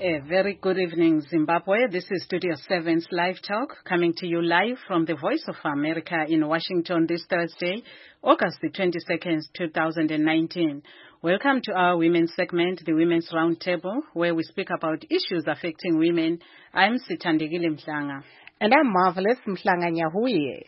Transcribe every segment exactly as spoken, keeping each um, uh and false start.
A very good evening, Zimbabwe. This is Studio seven's Live Talk, coming to you live from the Voice of America in Washington this Thursday, August the twenty-second, two thousand nineteen. Welcome to our women's segment, the Women's Roundtable, where we speak about issues affecting women. I'm Sithandegile Mhlanga. And I'm Marvelous Mhlanga Nyahuye.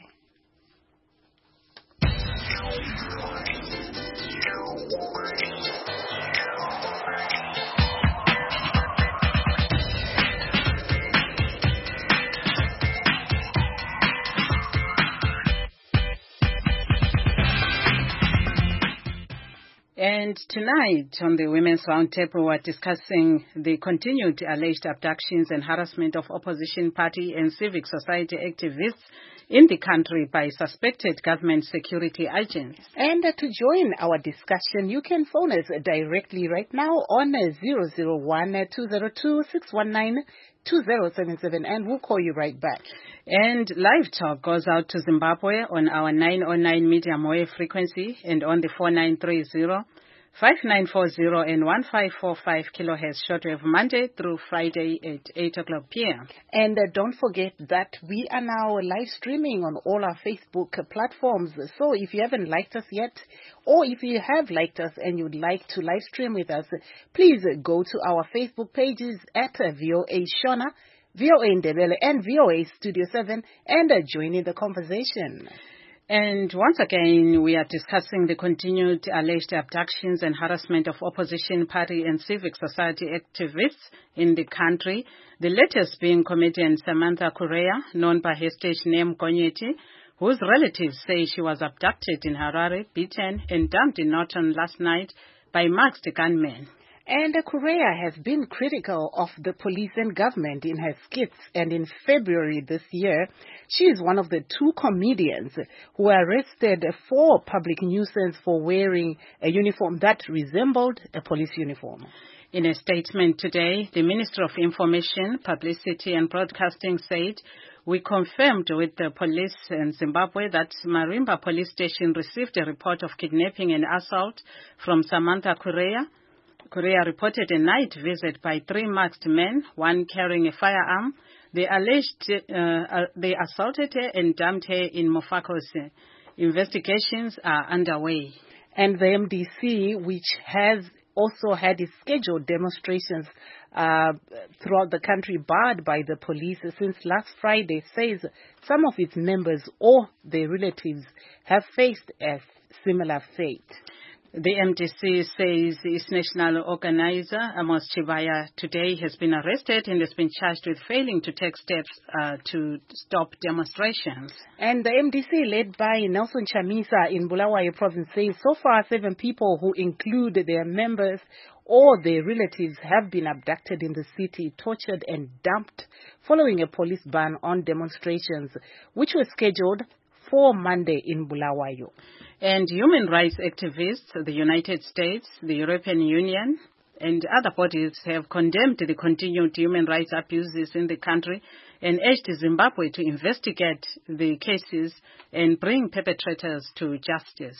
And tonight on the Women's Roundtable, we're discussing the continued alleged abductions and harassment of opposition party and civic society activists in the country by suspected government security agents. And uh, to join our discussion, you can phone us directly right now on uh, zero zero one, two zero two, six one nine, two zero seven seven, and we'll call you right back. And Live Talk goes out to Zimbabwe on our nine oh nine medium wave frequency and on the four nine three zero, five nine four zero and one five four five kilohertz shortwave Monday through Friday at eight o'clock p m. And uh, don't forget that we are now live streaming on all our Facebook platforms. So if you haven't liked us yet, or if you have liked us and you'd like to live stream with us, please go to our Facebook pages at uh, V O A Shona, V O A Ndebele, and V O A Studio seven, and uh, join in the conversation. And once again, we are discussing the continued alleged abductions and harassment of opposition party and civic society activists in the country. The latest being comedian Samantha Correa, known by her stage name Gonyeti, whose relatives say she was abducted in Harare, beaten, and dumped in Norton last night by masked gunmen. And Correa has been critical of the police and government in her skits, and in February this year, she is one of the two comedians who were arrested for public nuisance for wearing a uniform that resembled a police uniform. In a statement today, the Minister of Information, Publicity and Broadcasting said, "We confirmed with the police in Zimbabwe that Marimba police station received a report of kidnapping and assault from Samantha Correa. Correa reported a night visit by three masked men, one carrying a firearm. They alleged uh, uh, they assaulted her and dumped her in Mofakose. Investigations are underway." And the M D C, which has also had its scheduled demonstrations uh, throughout the country barred by the police since last Friday, says some of its members or their relatives have faced a similar fate. The M D C says its national organizer, Amos Chibaya, today has been arrested and has been charged with failing to take steps uh, to stop demonstrations. And the M D C, led by Nelson Chamisa in Bulawayo province, says so far seven people who include their members or their relatives have been abducted in the city, tortured and dumped following a police ban on demonstrations, which were scheduled for Monday in Bulawayo. And human rights activists, the United States, the European Union, and other bodies have condemned the continued human rights abuses in the country and urged Zimbabwe to investigate the cases and bring perpetrators to justice.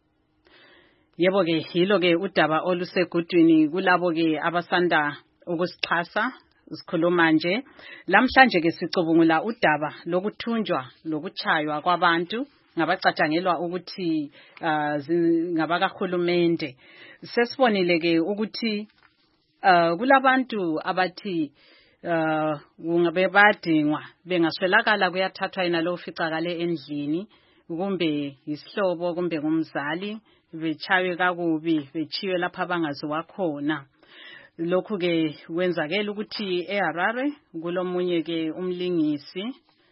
Yebo ke hilo ke udaba olusegudwini kulabo ke abasanda ukusixhasa sikhuluma nje lamhlanje ke sicubungula udaba lokuthunjwa lokuchaywa kwabantu ngabacatshangelwa ukuthi ngabakahulumende. Sesibonile ke ukuthi kulabantu abathi kungabe badingwa bengaswelakala kuyathathwa yena lo ficakale endlini kumbe isihlobo kumbe kumzali bechawe kakubi bechiwe lapha bangaziwa khona. Lokhu ke kwenzakela ukuthi eHarare kulomunye ke umlingisi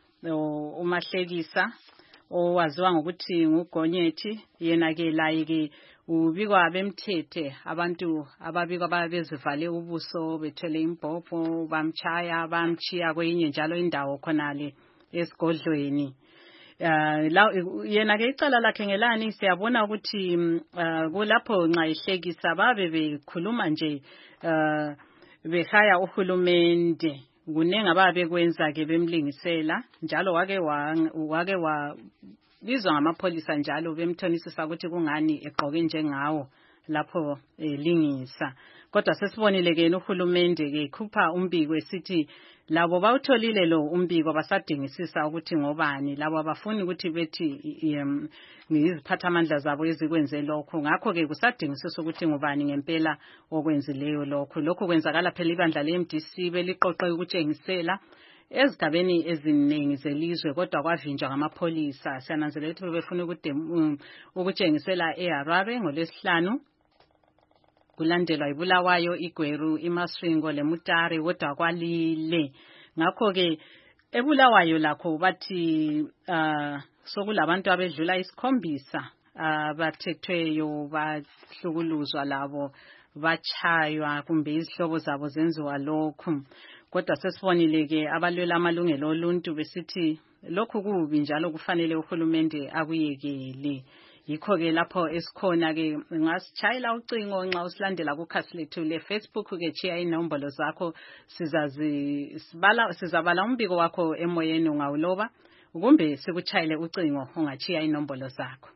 umahlekisa owaziwa ngokuthi nguGonyethi, yena ke laye ke ubikwa bemthethe abantu ababikwa babezivale ubuso bethele imbhobho bamchaya bamchiya kwenye njalo indawo khonale esigodlweni. Uh, la yena ke icala lakhe ngelani siyabona ukuthi uh, kulapho nxa ihlekisa babe bekhuluma nje uh, behaya uhulumende kunenga babe kwenza ke bemlingisela njalo wake wa wake wa bizwa ngamapolisa njalo bemthonisisa ukuthi kungani egqoke njengawo lapho elingisa kodwa sesibonile ke uhulumende ke khupha umbiko esithi labo bawutholile lo umbiko basadingisisa ukuthi ngobani labo abafuni ukuthi bethi ngiziphathamandla zabo ezikwenze lokho ngakho ke kusadingisisa ukuthi ngobani ngempela okwenzileyo lokho lokho kwenzakala phela ibandla le-M D C beliqoqe ukutshengisela ezigabeni eziningi zelizwe kodwa kwavinjwa ngamapholisa siyananzelela ukuthi bebefuna ukutshengisela eHarare ngolwesihlanu kulandelwa iBulawayo iGweru iMasvingo leMutare kodwa kwalile ngakho ke eBulawayo lakho bathi uh, sokulabantu abedlula isikhombisa abathethweyo bahlukuluzwa labo bachaywa kumbe izihlobo zabo zenziwa lokhu kodwa sesibonile ke abalwela amalungelo oluntu besithi lokhu kubi njalo kufanele uhulumende akuyekele yikho ke lapho esikhona ke ngasitshayela ucingo nxa usilandela kukhasi lethu le Facebook ke chiya inombolo zakho sizazi sibala sizabala umbiko wakho emoyeni ungawuloba kumbe sikuchayele ucingo ungachiya inombolo zakho.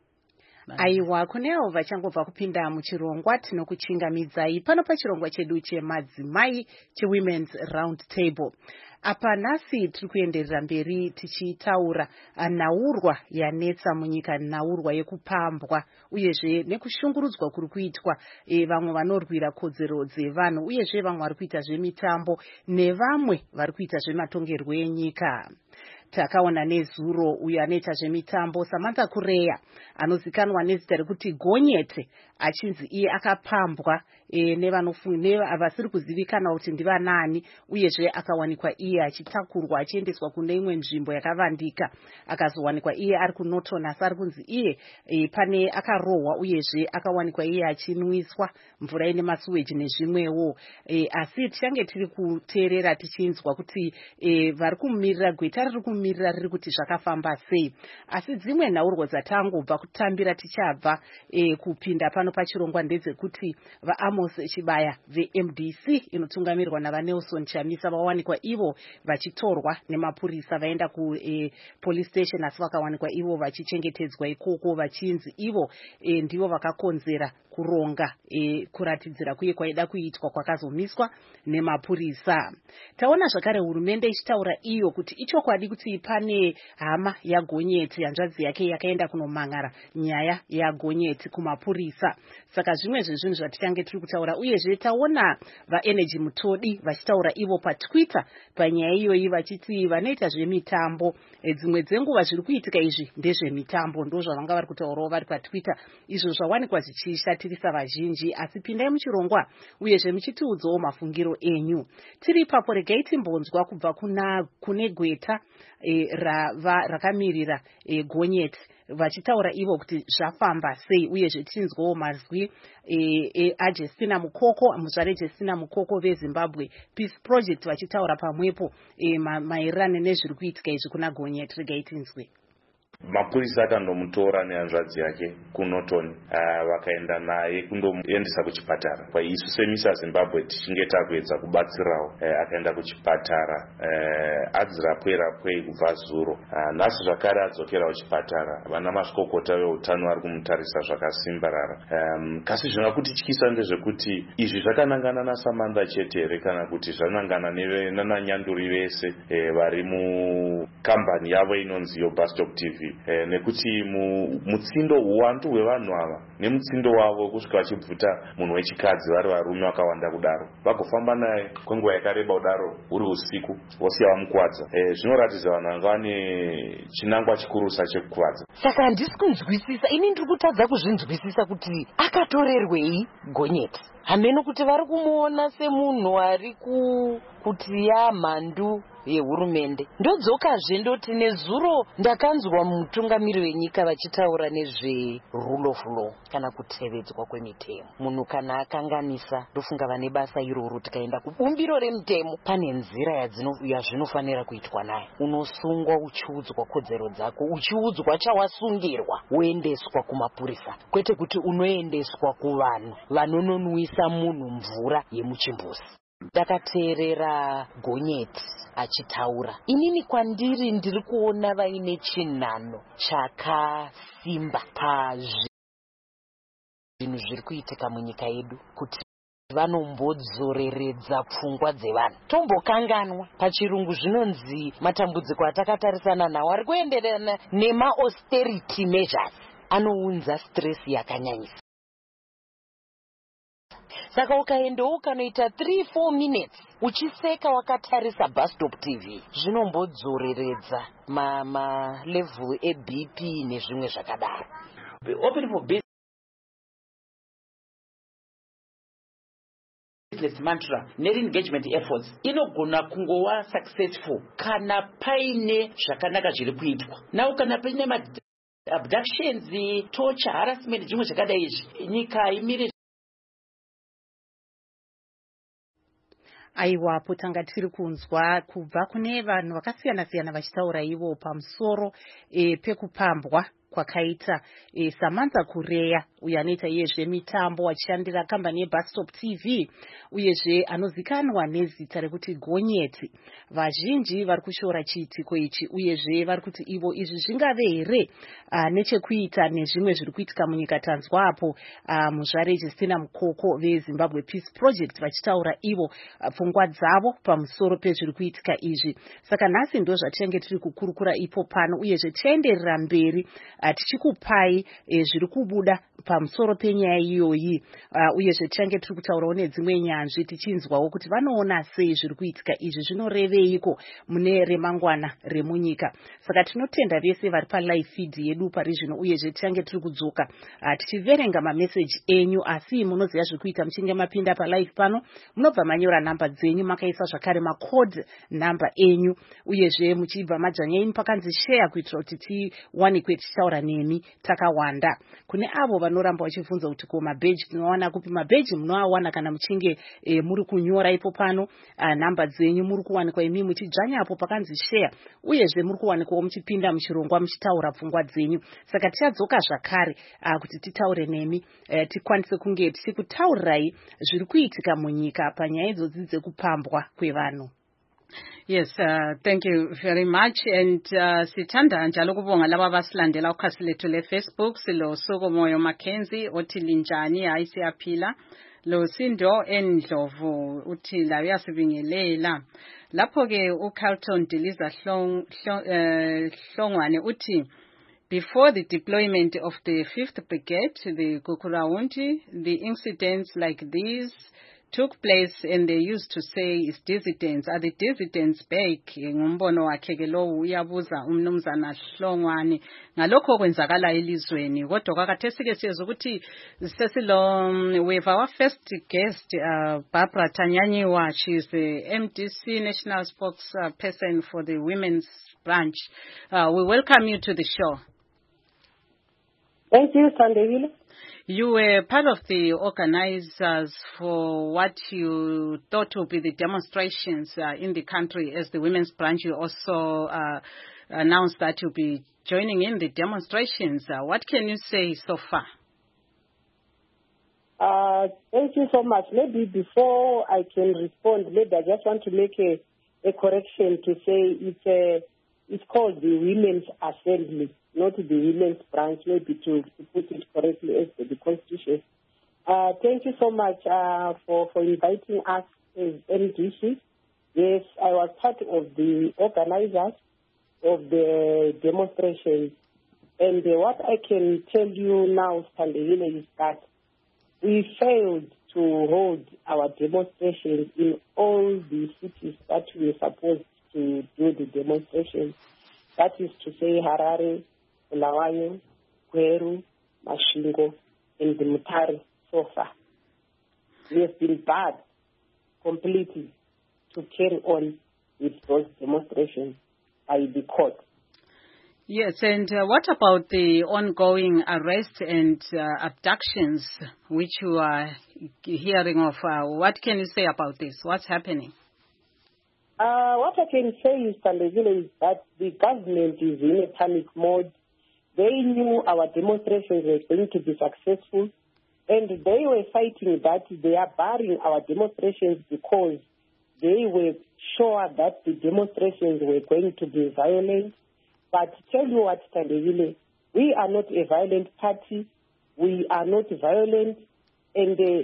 Aiwa kuneo vachangobva kupinda muchirongwa tinokuchingamidzai pano pachirongwa chedu chemadzimai chewomen's round table. Apa nhasi tiri kuenderera mberi tichitaura naurwa yanetsa munyika naurwa yekupambwa uyezve nekushungurudzwa kuri kuitwa e, vamwe vanorwira kodzero dzevanhu uyezve vamwe vari kuita zvemitambo nevamwe vari kuita zvematongerwo enyika. Takaona nezuro uyo anoita zvemitambo Samantha Kureya anozikanwa nezita rekuti Gonyeti achinzi iye akapambwa e, nevanofunga vasiri kuzivikana kuti ndivanani uyezve akawanikwa iye achitakurwa achiendeswa kune imwe nzvimbo yakavandika akazowanikwa iye ari kuNorton asi ari kunzi iye e, pane akarohwa uyezve akawanikwa iye achinwiswa mvura ine masuweji nezvimwewo e, asi tichange tiri kuteerera tichinzwa kuti e, vari kumumirira gweta riri kumumirira riri kuti zvakafamba sei asi dzimwe nhaurwa dzatangobva kutambira tichabva e, kupinda pano pachirongwa ndedzekuti vaAmos Chibaya veM D C inotungamirwa navaNelson Chamisa vawanikwa ivo vachitorwa nemapurisa vaenda ku e, police station asi vakawanikwa ivo vachichengetedzwa ikoko vachinzi ivo e, ndivo vakakonzera kuronga e, kuratidzira kuye kwaida kuitwa kwakazomiswa nemapurisa. Taona zvakare hurumende ichitaura iyo kuti ichokwadi kuti pane hama yaGonyeti hanzvadzi yake yakaenda kunomangara nyaya yaGonyeti kumapurisa. Saka zvimwe zvezvinhu zvatichange tiri kutaura uyezve taona vaEnergy Mutodi vachitaura ivo paTwitter panyaya iyoyi vachiti vanoita zvemitambo e, dzimwe dzenguva zviri kuitika izvi ndezvemitambo ndozvavanga vari kutaurawo vari paTwitter izvo zvawanikwa zvichishatirisa vazhinji asi pindai muchirongwa uyezve muchitiudzawo mafungiro enyu. Tiri ipapo regai timbonzwa kubva kuna kune gweta e, rava rakamirira e, Gonyeti vachitaura ivo kuti zvafamba sei uyezve tichinzwawo mazwi e, e, aJustina Mukoko muzvare Justina Mukoko veZimbabwe Peace Project vachitaura pamwepo e, maererano nezviri kuitika izvi kuna Gonyeti. Regai tinzwe. Mapurisa akandomutora nehanzvadzi yake kuNorton uh, vakaenda naye kundomuendesa kuchipatara. Isu semisa Zimbabwe tichinge takuedza kubatsirawo uh, akaenda kuchipatara uh, adzirapwe rapwe kubva zuro uh, nhasi zvakare adzokera kuchipatara vana mazvikokota veutano vari kumutarisa zvakasimbarara um, kasi zvinokutyisa ndezvekuti izvi zvakanangana naSamantha chete here kana kuti zvanangana nananyanduri vese uh, vari mukambani yavo inonzi yoBustalk T V Eh, nekuti mutsindo uwandu hwevanhu ava nemutsindo wavo kusvika vachibvuta munhu wechikadzi vari varume vakawanda kudaro vagofamba naye kwenguva yakareba kudaro uri usiku vosiya vamukwadza eh, zvinoratidza vanhu vanga vane chinangwa chikurusa chekukwadza. Saka handisi kunzwisisa ini ndiri kutadza kuzvinzwisisa kuti akatorerwei Gonyeti hameno kuti vari kumuona semunhu ari ku kuti yamhandu yehurumende. Ndodzokazve ndoti nezuro ndakanzwa mutungamiri wenyika vachitaura nezve rule of law kana kutevedzwa kwemitemo. Munhu kana akanganisa ndofunga vane basa iroro tikaenda kubumbiro remutemo pane nzira yazvinofanira kuitwa naye. Unosungwa uchiudzwa kodzero dzako uchiudzwa chawasungirwa woendeswa kumapurisa kwete kuti unoendeswa kuvanhu vanononwisa munhu mvura yemuchimbuzi. Ndakateerera Gonyeti achitaura inini kwandiri ndiri kuona vaine chinhano chakasimba pazvinhu zviri kuitika munyika yedu kuti vanombodzireredza pfungwa dzevanhu. Tombokanganwa pachirungu zvinonzi matambudziko atakatarisana nawo ari kuenderana nema-austerity measures anounza stress yakanyanyisa. Saka ukaendawo ukanoita three four minutes uchiseka wakatarisa bus stop T V zvinombodzireredza ma ma level e B P nezvimwe zvakadaro. Open for business mantra ne-engagement efforts inogona kungowa successful kana paine zvakanaka zviri kuitwa. Nawo kana paine ma abductions, torture, harassment zvimwe zvakadai izvi nyika imire. Aiwa, potanga tiri kunzwa kubva kune vanhu vakasiyana siyana vachitaura ivo pamusoro e, pekupambwa kwakaita e, Samantha Kureya uyo anoita iyezve mitambo achishandira kambani yeBus Stop T V uyezve anozikanwa nezita rekuti Gonyeti. Vazhinji vari kushora chiitiko ichi uyezve vari kuti ivo izvi zvingave here uh, nechekuita nezvimwe zviri kuitika munyika. Tanzwa apo uh, muzvare Justina Mukoko veZimbabwe Peace Project vachitaura ivo pfungwa uh, dzavo pamusoro pezviri kuitika izvi. Saka nhasi ndo zvatinenge tiri kukurukura ipo pano uyezve tienderera mberi uh, tichikupai e, zviri kubuda pamusoro penyaya iyoyi uh, uyezve tichange tiri kutaurawo nedzimwe nyanzvi tichinzwawo kuti vanoona sei zviri kuitika izvi zvinoreveiko mune remangwana remunyika. Saka tinotenda vese vari palive feed yedu pari zvino uyezve tichange tiri kudzoka uh, tichiverenga mameseji enyu, asi munoziva zviri kuita muchinge mapinda palive pano munobva manyora namba dzenyu makaisa zvakare macode namba enyu uyezve muchibva majanya enyu pakanzi share kuitira kuti tiwanikwe tichitaura nemi takawanda. Kune avo vanoramba vachibvunza kuti ko mabeji tinowana kupi? Mabeji munoawana kana muchinge e, muri kunyora ipo pano uh, namba dzenyu muri kuwanikwa imi muchidzvanya apo pakanzi share uyezve muri kuwanikwawo muchipinda muchirongwa muchitaura pfungwa dzenyu. Saka tichadzoka zvakare uh, kuti titaure nemi uh, tikwanise kunge tichikutaurirai zviri kuitika munyika panyaya idzodzi dzekupambwa kwevanhu. Yes, uh, thank you very much. And uh, sithanda njalo kubonga laba basilandela ukhasi lethu le Facebook. Silo Sokomoyo Mackenzie othi linjani, hayi siyaphila. Lo Sindo Endlovu uthi la uyasibingelela. Lapho ke uCarlton Diliza Hlong Hlongwane uthi before the deployment of the fifth Brigade, the Kukurawundi, the incidents like these took place and they used to say is dissidents. Are the dissidents back? Ngumbono wakhe ke lo uyabuza umnumzana Hlongwane ngalokho kwenzakala elizweni. Kodwa kwakathesi ke siyazi ukuthi sesilo with our first guest uh, Barbara Tanyanyiwa. She's the M D C national spokesperson for the women's branch. Uh, we welcome you to the show. Thank you, Sandevile. You were part of the organizers for what you thought would be the demonstrations uh, in the country. As the women's branch, you also uh, announced that you'll be joining in the demonstrations. Uh, what can you say so far? Uh, thank you so much. Maybe before I can respond, maybe I just want to make a, a correction to say it's, a, it's called the Women's Assembly, not the women's branch, maybe to, to put it correctly as the, the Constitution. Uh, thank you so much uh, for, for inviting us as M D C. Yes, I was part of the organizers of the demonstrations. And uh, what I can tell you now, Sandevile, is that we failed to hold our demonstrations in all the cities that we were supposed to do the demonstrations. That is to say Harare, Bulawayo, Kweru, Mashingo, and the Mutare so far. We have been barred completely to carry on with those demonstrations by the court. Yes, and uh, what about the ongoing arrests and uh, abductions which you are hearing of? Uh, what can you say about this? What's happening? Uh, what I can say is, Sandevile, is that the government is in a panic mode. They knew our demonstrations were going to be successful, and they were fighting that they are barring our demonstrations because they were sure that the demonstrations were going to be violent. But tell you what, Sandevile, we are not a violent party. We are not violent, and uh,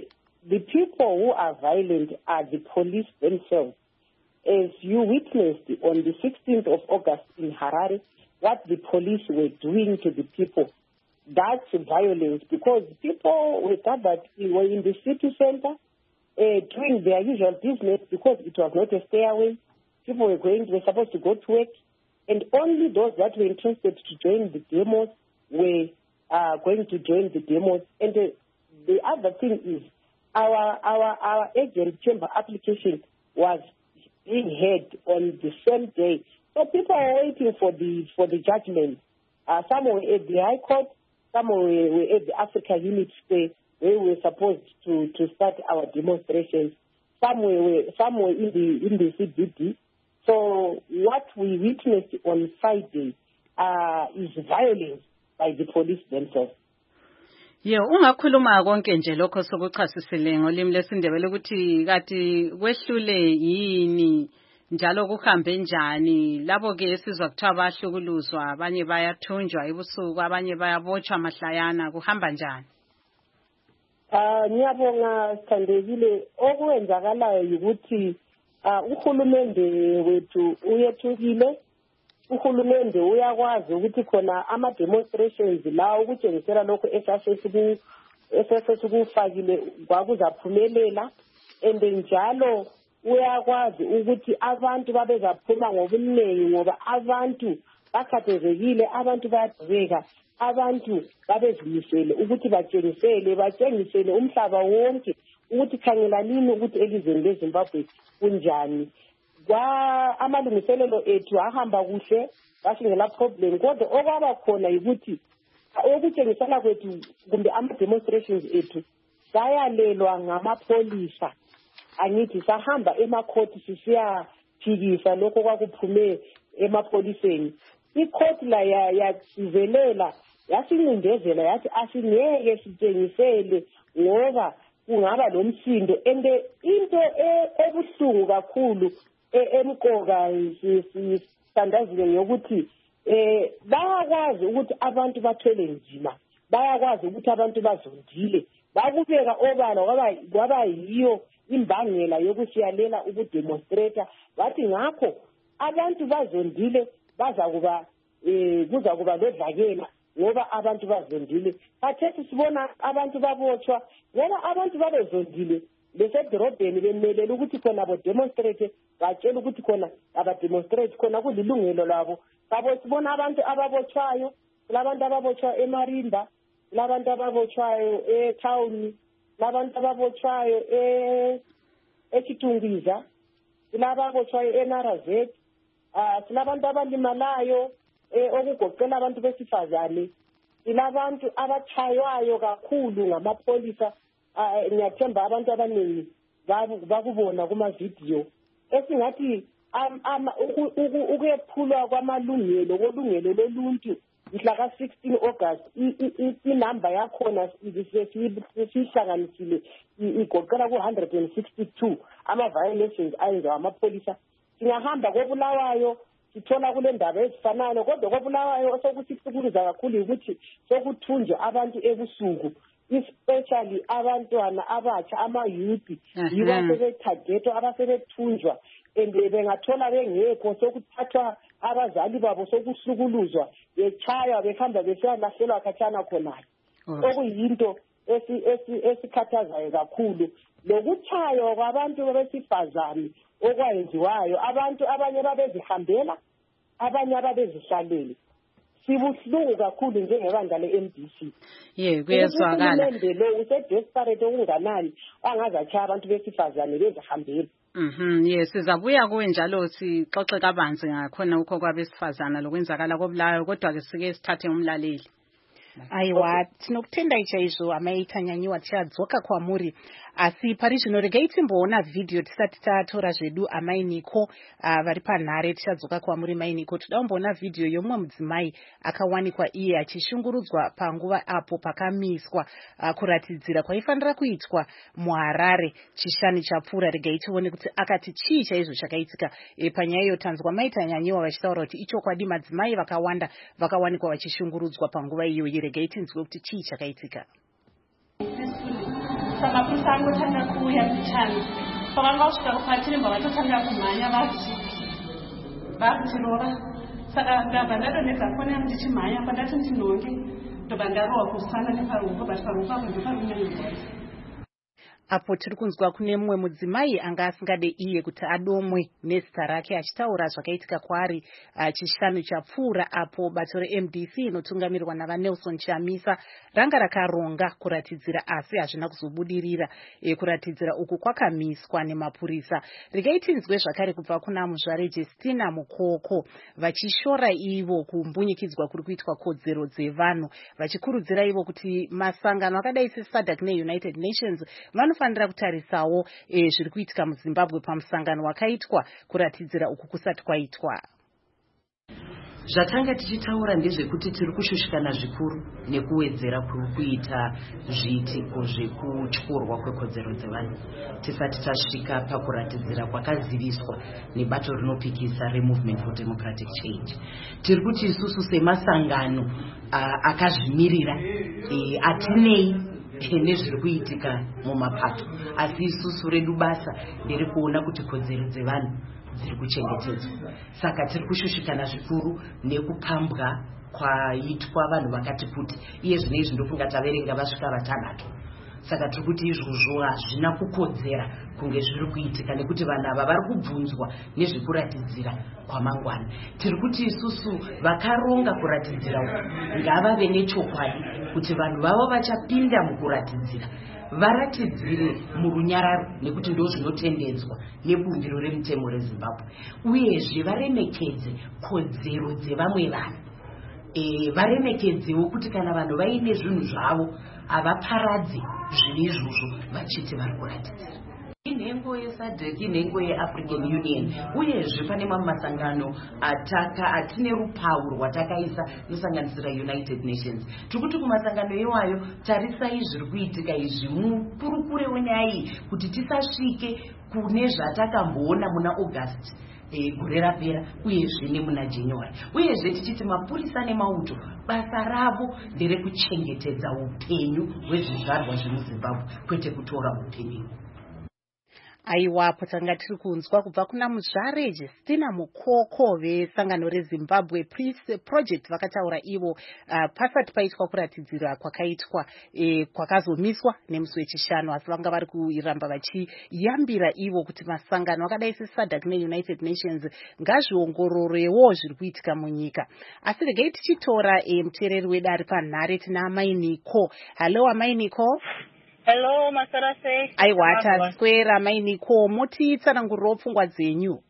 the people who are violent are the police themselves. As you witnessed on the sixteenth of August in Harare, what the police were doing to the people, that's violence, because people were gathered, were in the city center, uh, doing their usual business because it was not a stairway. People were going, were supposed to go to work, and only those that were interested to join the demos were uh, going to join the demos. And the, the other thing is, our our our agent chamber application was being heard on the same day. So people are waiting for the for the judgment. Uh, some were at the High Court, some were, were at the Africa Unit Square, where we were supposed to, to start our demonstrations. Some were, were some were in the in the C B D. So what we witnessed on Friday uh, is violence by the police themselves. Ye ungakhuluma konke nje lokho sokuchasisile ngolimi lesindebele ukuthi kati kwehlule yini njalo kuhambe njani labo ke sizwa kuthiwa bahlukuluzwa abanye bayathunjwa ebusuku abanye bayabotshwa mahlayana kuhamba njani? Ah ngiyabonga Sithandekile, okwenzakalayo ukuthi uhulumende wethu uyethukile. Uhulumende uyakwazi ukuthi khona ama demonstrations la ukutshengisela lokho esasesiku esasesukufakile kwakuzaphumelela, and njalo uyakwazi ukuthi abantu babezaphuma ngobuningi ngoba abantu bakhathezekile, abantu bayadubeka, abantu babezimisele ukuthi batshengisele batshengisele umhlaba wonke ukuthi khangelanini ukuthi elizweni leZimbabwe kunjani. Kwa amalungiselelo ethu ahamba kuhle, basingela problem, kodwa okwaba khona ukuthi okutshengisela kwethu kumbe ama demonstrations ethu sayalelwa ngamapolisa. Angithi sahamba emakhoti sisiya phikisa lokho kwakuphume emapoliseni. Ikhoti la yacizelela yasincindezela yathi asingeke sitshengisele ngoba kungaba lomsindo, ende into ebuhlungu kakhulu emqoka sisandazile ngokuthi eh bayakwazi ukuthi abantu bathwele njima, bayakwazi ukuthi abantu bazondile, bakubeka obala kwaba kwaba yiyo imbangela yokusiyalela ukudemonstrate. Bathi ngakho abantu bazondile bazakuba eh kuzakuba lodlakela ngoba abantu bazondile. Khathesi sibona abantu babotshwa ngoba abantu babezondile besedorobheni bemelela ukuthi khona abo demonstrate, batshela ukuthi khona aba demonstrate khona kulilungelo labo. Sabo sibona abantu ababotshwayo, labantu ababotshwa eMarimba, labantu ababotshwayo eTown, labantu ababotshwayo e eChitungiza, lababotshwayo eNarazet, ah silabantu abalimalayo okugoqela abantu besifazane, silabantu abathaywayo kakhulu ngamapolisa. Ngiyathemba abantu abaningi bakubona kuma video esingathi ukuyephulwa kwamalungelo kolungelo loluntu mhla ka sixteen August. Inamba yakhona sisihlanganisile igoqela ku one hundred sixty-two ama violations ayenziwa amapolisa. Singahamba koBulawayo sithola kule ndaba ezifanayo, kodwa koBulawayo osokusihlukuluza kakhulu ukuthi sokuthunjwa abantu ebusuku, especially abantwana abatsha ama-youth yibo asebethagetwa abasebethunjwa, and bengathola bengekho sokuthathwa abazali babo sokuhlukuluzwa bechaywa behamba besiyalahlelwa khatshana khonale. Okuyinto esikhathazayo kakhulu lokuchaywa kwabantu besifazane okwayenziwayo, abantu abanye babezihambela abanye ababezihlalele. Sibuhlungu kakhulu njengebandla le-M D C. Ye kuyezwakala. Uhulumende lo usedesperate okunganani angazachaya abantu besifazane bezihambela. Mhm, yes, sizabuya kuwe njalo sixoxe kabanzi ngakhona ukho kwabesifazana lokwenzakala koBulawayo, kodwa ke sike sithathe umlaleli. Aiwa tinokutenda ichaizvo amaithanyanyiwa tichadzoka kwamuri, asi pari zvino regai timboona vhidhiyo tisati tatora zvedu amainiko uh, vari panhare. Tichadzoka kwamuri mainiko, toda kumboona vhidhiyo yomumwe mudzimai akawanikwa iye achishungurudzwa panguva apo pakamiswa uh, kuratidzira kwaifanira kuitwa muHarare chishanu chapfuura. Regai tione kuti akati chii chaizvo chakaitika e, panyaya iyo. Tanzwa maithanyanyiwa vachitaura kuti ichokwadi madzimai vakawanda vakawanikwa vachishungurudzwa panguva iyoyi. Regai tinzwe kuti chii chakaitika. saka mapurisa angotanga kuuya kuchani pavanga kusvika kupatiremba vatotanga kumhanya vati vakutirova. Saka ndabva ndadonedza foni yangu ndichimhanya pandati ndinhonge ndobva ndarohwa kusana neparuoko but paruoko apo ndoparunyanyogwai. Apo tiri kunzwa kune mumwe mudzimai anga asingade iye kuti adomwe nezita rake achitaura zvakaitika kwaari chishanu chapfuura apo bato reM D C inotungamirwa navaNelson Chamisa ranga rakaronga kuratidzira asi hazvina kuzobudirira. E, kuratidzira uku kwakamiswa nemapurisa. Regai tinzwe zvakare kubva kuna muzvare Justina Mukoko vachishora ivo kumbunyikidzwa kuri kuitwa kodzero dzevanhu vachikurudzira ivo kuti masangano akadai seSADC neUnited Nations vanofanira kutarisawo e, zviri kuitika muZimbabwe pamusangano wakaitwa kuratidzira uku kusati kwaitwa. Zvatanga tichitaura ndezvekuti tiri kushushikana zvikuru nekuwedzera kuri kuita zviitiko zvekutyorwa kwekodzero dzevanhu tisati tasvika pakuratidzira kwakaziviswa nebato rinopikisa reMovement for Democratic Change. Tiri kuti isusu semasangano akazvimirira atinei nezviri kuitika mumapato, asi isusu redu basa ndiri kuona kuti kodzero dzevanhu dziri kuchengetedzwa. Saka tiri kushushikana zvikuru nekupambwa kwaitwa vanhu vakati kuti iye zvine izvi ndofunga taverenga vasvika vatanhatu. Saka tiri kuti izvozvo hazvina kukodzera kunge zviri kuitika nekuti vanhu ava vari kubvunzwa nezvekuratidzira kwamangwana. Tiri kuti isusu vakaronga kuratidzira uku ngavave nechokwadi kuti vanhu vavo vachapinda mukuratidzira varatidzire murunyararo nekuti ndo zvinotendedzwa nebumbiro remutemo reZimbabwe, uyezve varemekedze kodzero dzevamwe vanhu. E, varemekedzewo kuti kana vanhu vaine zvinhu zvavo havaparadzi zvine izvozvo vachiti vari kuratidzira. Inhengo yeSADC, inhengo yeAfrican Union, uyezve pane mamwe masangano ataka atine rupawu rwatakaisa nosanganisira United Nations. Tiri kuti kumasangano iwayo tarisai zviri kuitika izvi mupurukure wenyaya iyi kuti tisasvike kune zvatakamboona muna August E, gore rapera uyezve nemuna January. Uyezve tichiti mapurisa nemauto basa ravo nderekuchengetedza upenyu hwezvizvarwa zvemuZimbabwe kwete kutora upenyu. Aiwapo tanga tiri kunzwa kubva kuna muzvare Justina Mukoko vesangano reZimbabwe Peace Project vakataura ivo uh, pasati paitwa kuratidzira kwakaitwa e, kwakazomiswa nemusi wechishanu, asi vanga vari kuramba vachiyambira ivo kuti masangano akadai seSADC neUnited Nations ngazviongororewo zviri kuitika munyika. Asi regai tichitora e, muteereri wedu ari panhare tina Amainiko. Hello Amainiko. Hello, Masarase. Aiwa, taswera Mainiko, mutitsanangurirawo pfungwa dzenyu.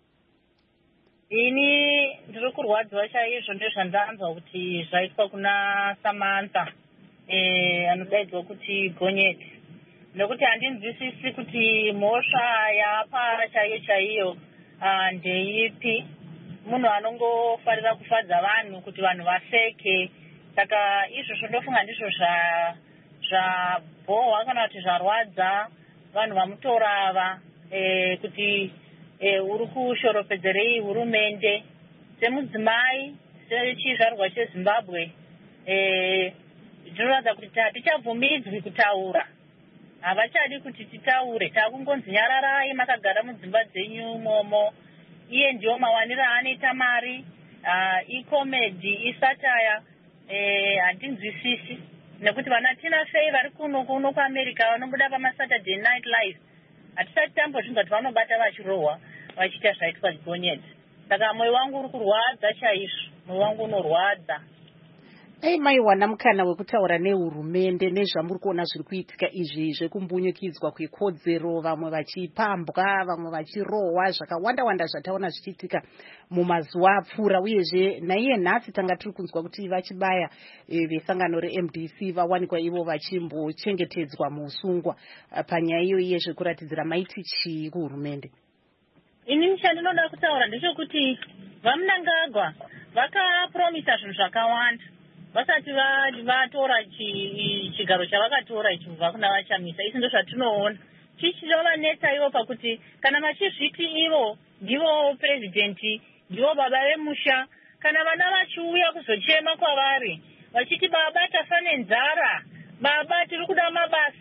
Ini ndiri kurwadziwa chaizvo ndezvandanzwa kuti zvaitwa kuna Samantha eh anodaidzwa kuti Gonyeti. Nekuti handinzwisisi kuti mhosva yapa chaiyo chaiyo ndeipi. Munhu anongofarira kufadza vanhu kuti vanhu vaseke. Saka izvozvo ndofunga ndizvo zva zvabhohwa kana kuti zvarwadza vanhu vamutora ava e, kuti e, uri kushoropedzerei hurumende semudzimai sechizvarwa cheZimbabwe. E, zvinoratidza kuti hatichabvumidzwi kutaura, havachadi kuti titaure, takungonzi nyararai makagara mudzimba dzenyu momo. Iye ndiyo mawaniro anoita mari, ikomedi, isataya, handinzwisisi. Nekuti vana Tina Fey vari kuno kuno kuAmerica vanobuda pamaSaturday Night Live hatisati tambozvinzwa kuti vanobata vachirohwa vachiita zvaitwa Gonyeti. Saka mwoyo wangu uri kurwadza chaizvo, mwoyo wangu unorwadza. Ei maiwana mukana wekutaura nehurumende nezvamuri kuona zviri kuitika izvi zvekumbunyikidzwa kwekodzero, vamwe vachipambwa, vamwe vachirohwa, zvakawanda wanda zvataona zvichiitika mumazuva apfuura. Uyezve naiye nhasi tanga tiri kunzwa kuti vachibaya e, vesangano reM D C vawanikwa ivo vachimbochengetedzwa muusungwa. Panyaya iyo iye zvekuratidzira maiti chii kuhurumende? Ini chandinoda kutaura ndechekuti vaMnangagwa vakapromisa zvinhu zvakawanda vasati vatora chigaro chavakatora ichi kubva kuna vaChamisa. Isi ndo zvatinoona chichitovanetsa ivo pakuti kana vachizviti ivo ndivo presidenti, ndivo baba vemusha, kana vana vachiuya kuzochema kwavari vachiti baba tafa nenzara, baba tiri kuda mabasa,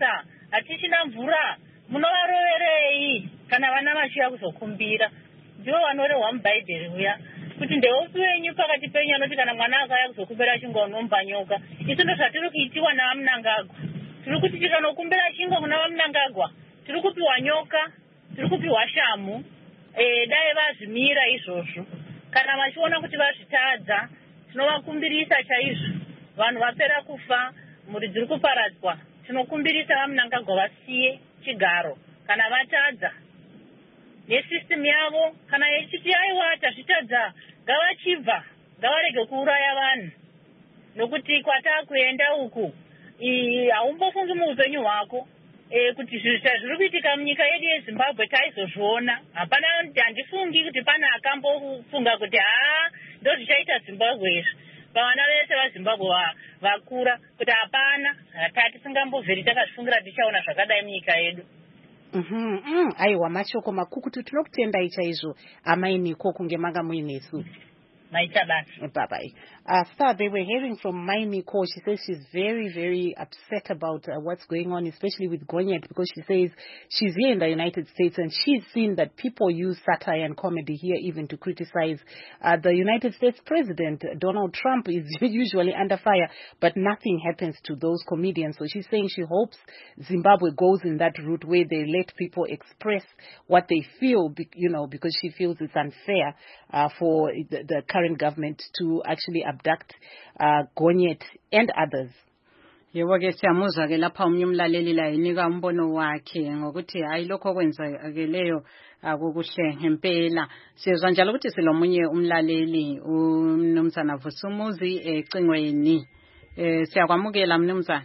hatichina mvura munovaroverei kana vana vachiya kuzokumbira. Ndivo vanorehwa mubhaibheri uya kuti ndeupi wenyu pakati penyu anoti kana mwana akauya kuzokumbira chingwa unomba nyoka. Isu ndo zvatiri kuitiwa navamunangagwa. Tiri kuti tikanokumbira chingwa kuna vamunangagwa tiri kupiwa nyoka, tiri kupiwa shamu. E, dai vazvimira izvozvo. Kana vachiona kuti vazvitadza tinovakumbirisa chaizvo. Vanhu vapera kufa, mhuri dziri kuparadzwa. Tinokumbirisa vamunangagwa vasiye chigaro kana vatadza nesystem yavo. Kana yechiti aiwa tazvitadza ngavachibva, ngavarege kuuraya vanhu. Nokuti kwatakuenda uku haumbofungi muupenyu hwako e, kuti zvinhu zviri kuitika munyika yedu yeZimbabwe taizozviona. Hapana, handifungi kuti pana akambofunga kuti haa ndo zvichaita Zimbabwe izvi pavana vese vaZimbabwe vakura, kuti hapana, tatisingambobveri takazvifungira tichaona zvakadai munyika yedu. Mhm, mm, aiwa mashoko makukutu tinokutendai chaizvo amainiko kunge manga muinesu. Bye bye. Uh, Star, they were hearing from Mainiko. She says she's very, very upset about uh, what's going on, especially with Gonyet, because she says she's here in the United States and she's seen that people use satire and comedy here even to criticize uh, the United States President. Donald Trump is usually under fire, but nothing happens to those comedians. So she's saying she hopes Zimbabwe goes in that route where they let people express what they feel, you know, because she feels it's unfair uh, for the, the current government to actually abduct uh, Gonyet and others. Yebo ke siyamuzwa ke lapha umnye umlaleli la inika umbono wakhe ngokuthi hayi lokho kwenzakeleyo akukuhle ngempela. Sizwa njalo ukuthi silomunye umlaleli uMnumzana Vusumuzi ecingweni. Eh siyakwamukela Mnumzana.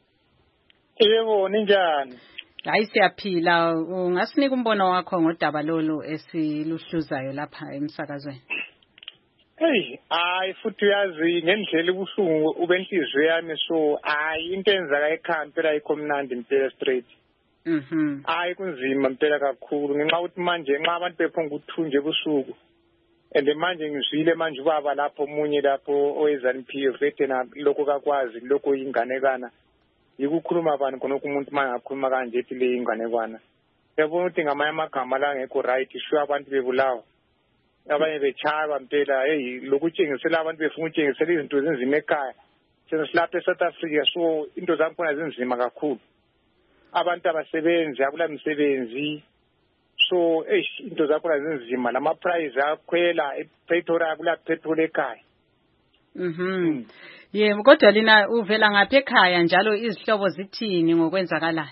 Yebo ninjani? Hayi siyaphila. Ungasinika umbono wakho ngodaba lolu esiluhluzayo lapha emsakazweni. Hey, hayi futhi uyazi ngendlela ubuhlungu ubenhliziyo yami, so hayi into enzaka ekhaya impela ayikho mnandi impela straight. Mhm. Hayi kunzima impela kakhulu ngenxa ukuthi manje nxa abantu bephonga ukuthunje ebusuku. And manje ngizwile manje ubaba lapho omunye lapho oweZANU P F ethena lokho kakwazi lokho inganekana. Yikukhuluma abantu konke umuntu mangakhuluma kanje ethi le inganekwana. Yabona ukuthi ngamanye amagama la ngekho right sure abantu bebulawa. Abanye bechaba impela hey lokutshengisela abantu befuna utshengisela izinto ezinzima ekhaya. Sena silapha eSouth Africa, so into zakhona zinzima kakhulu. Abantu abasebenzi akula misebenzi, so eh into zakhona zinzima, lama price akhwela ePretoria akula petrol ekhaya. Mhm. Yebo kodwa lina uvela ngapha ekhaya njalo izihlobo zithini ngokwenzakalayo?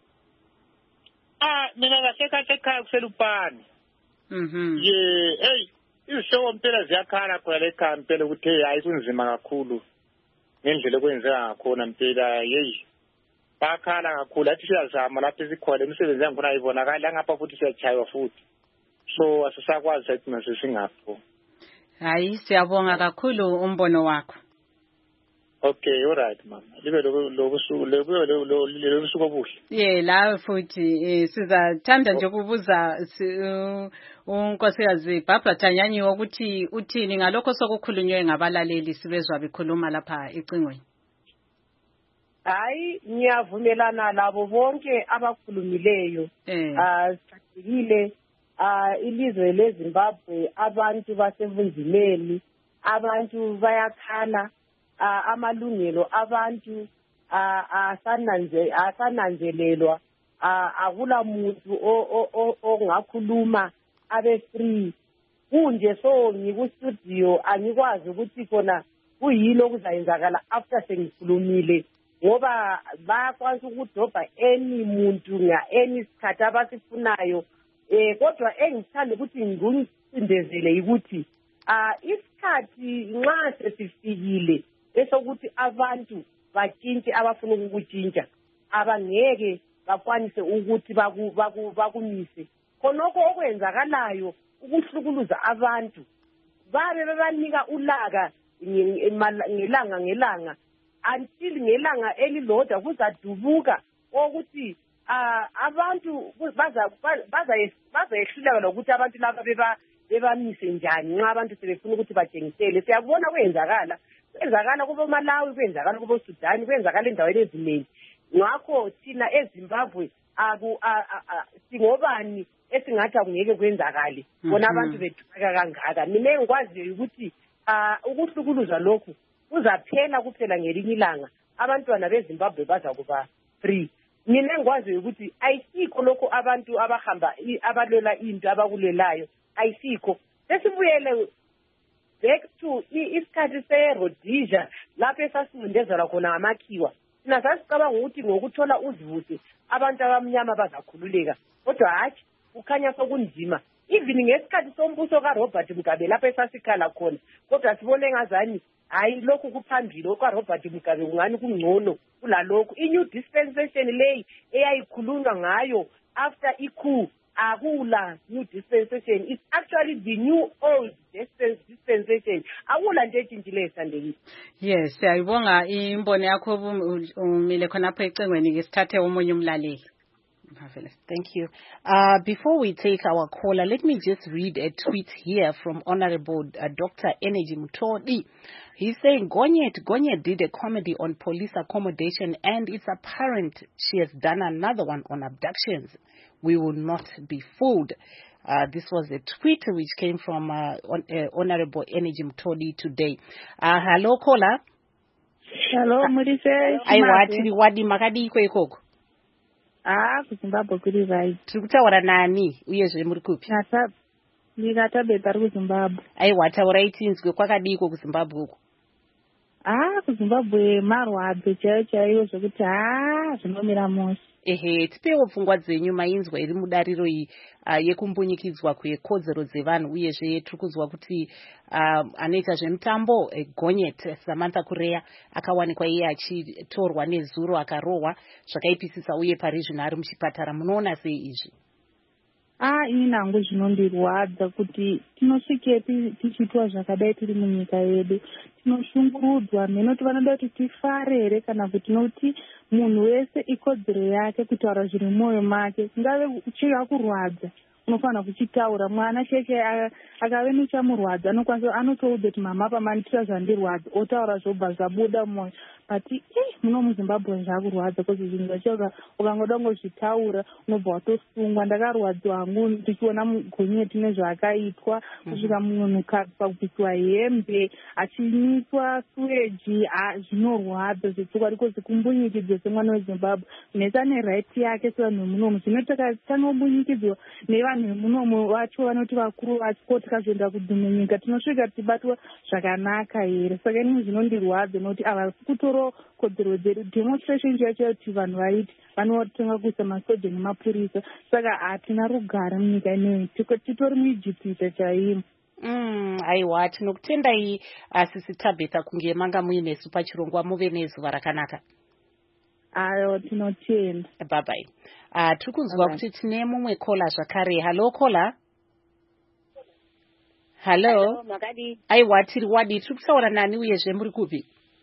Ah mina ngasekhaya ekhaya kuselupani. Mhm. Ye hey izihlobo impela ziyakhala khona ekhaya impela ukuthi hey hayi kunzima kakhulu ngendlela okwenzeka ngakhona impela hey bakhala kakhulu athi siyazama lapha isikhona imisebenzi yakhona ayibonakala ngapha futhi siyachaywa futhi, so asisakwazi ukuthi mase singapho. Hayi siyabonga kakhulu umbono wakho. Okay, all right mama. Libe lo lobusuku lebuyo lo lobusuku obuhle. Yeah, la futhi sizathanda nje ukubuza unkosikazi Barbara Tanyani ukuthi uthini ngalokho sokukhulunywe ngabalaleli sibezwa bekhuluma lapha ecingweni. Hayi ngiyavumelana labo bonke abakhulumileyo. Ah sicacile ah ilizwe leZimbabwe abantu basebunzimeni, abantu bayakhala, amalungelo abantu asananje asananjelelwa, akula muntu ongakhuluma abe free. Kunje so ngikustudio angikwazi ukuthi khona kuyini okuzayenzakala after sengikhulumile, ngoba bayakwazi ukudobha any muntu nga any sikhathi abasifunayo. Eh kodwa engithanda ukuthi ngikucindezele ukuthi ah isikhathi nxa sesifikile esokuthi abantu batshintshe abafuna ukutshintsha, abangeke bakwanise ukuthi bakumise khonokho okwenzakalayo ukuhlukuluza abantu, babe bebanika ulaka ngelanga ngelanga until ngelanga elilodwa kuzadubuka ukuthi abantu baza baza bazayehluleka lokuthi abantu laba beba bebamise njani nxa abantu sebefuna ukuthi batshengisele. Siyabona kwenzakala kwenzakala kubo Malawi, kwenzakala kubo Sudan, kwenzakala endaweni eziningi. ngakho thina eZimbabwe aku singobani esingathi akungeke kwenzakale bona abantu bethaka kangaka. Mina engikwaziyo ukuthi ukuhlukuluzwa lokhu kuzaphela kuphela ngelinye ilanga abantwana beZimbabwe baza kuba free. Mina engikwaziyo ukuthi ayisikho lokho abantu abahamba abalwela into abakulelayo ayisikho. Sesibuyele back to isikhathi se-Rhodesia lapho esasindezela khona ngamakhiwa. Thina sasicabanga ukuthi ngokuthola uzivuse abantu abamnyama bazakhululeka, kodwa hatshi kukhanya sokunzima. Even ngesikhathi sombuso kaRobert Mugabe lapho esasikhala khona, kodwa sibone ngazani hayi lokhu kuphambili okaRobert Mugabe kungani kungcono kulalokhu. I-new dispensation leyi eyayikhulunywa ngayo after i-coup akula new dispensation. It's actually the new old dispensation. Akula nje etshintshileyo Sandile. Yes, siyayibonga imbono yakho umile khonapho ecengweni ke sithathe omunye umlaleli. Thank you. Uh, before we take our caller, let me just read a tweet here from Honorable uh, Doctor Energy Mutodi. He's saying, Gonyet, Gonyet did a comedy on police accommodation and it's apparent she has done another one on abductions. We will not be fooled. Uh, this was a tweet which came from uh, on, uh, Honorable Energy Mutodi today. Uh, hello, caller. Hello, Murise. I watched wadi makadi iko ikoko. Ah, kuZimbabwe kuri right. Tikutaura nani uyezve muri kupi? Nata ndikatabe pari kuZimbabwe. Aiwa taura itinzwe kwakadiko kuZimbabwe uko. Ah, kuZimbabwe marwadze chaiyo chaiyo zvokuti ah zvinomira musha. Ehe, tipewo pfungwa dzenyu mainzwa iri mudariro iyi uh, yekumbunyikidzwa kwekodzero dzevanhu uyezve tiri kuzwa kuti uh, anoita zvemutambo eh, Gonyet Samantha Kureya akawanikwa iye achitorwa nezuro akarohwa zvakaipisisa uye pari zvino ari muchipatara. Munoona sei izvi? Ah, ini nangu zvinondirwadza kuti tinosvikepi tichiitwa zvakadai tiri munyika yedu. Tinoshungurudzwa mhenoti vanoda kuti tifare here kana kuti nokuti munhu wese ikodzero yake kutaura zviri mumwoyo make. Kungave chikakurwadza unofanira kuchitaura. Mwana cheke akave nechamurwadza anokwanisa anotoudza kuti mama pamanitira zvandirwadza otaura zvobva zvabuda mumwoyo. But eh muno muZimbabwe zvakurwadza kuti zvinhu zvacho ukangoda ngozvitaura unobva watosungwa. Ndakarwadzwa hangu ndichiona Gonyeti nezvaakaitwa kusvika munhu pakupisiwa hembe achinyiswa suweji zvinorwadza zvetsokwa rikozi kumbunyikidzwa semwana weZimbabwe. Nesa neright yake sevanhu vemunomu zvinotaka tanombunyikidzwa nevanhu vemunomu vacho vanoti vakuru vacho tikazoenda kudhimwe nyika tinosvika tibatwa zvakanaka here. Saka ini zvinondirwadza nokuti ava kutoro kodzero dzedu. Demonstration chacho kuti vanhu vaiti vanotenga kuisa masoja nemapurisa. Saka hatina rugare munyika ineyi, titori muIjipita chaimo. Mm, aiwa tinokutendai Sisi Tabitha kunge manga muinesu pachirongwa. Muve nezuva rakanaka. Ayo tinotenda. Bye bye. Uh, tiri kunzwa kuti tine mumwe kola zvakare. Hello kola. Hello. Makadi. Aiwa tiri wadi. Tiri kutaura nani uyezve muri kupi?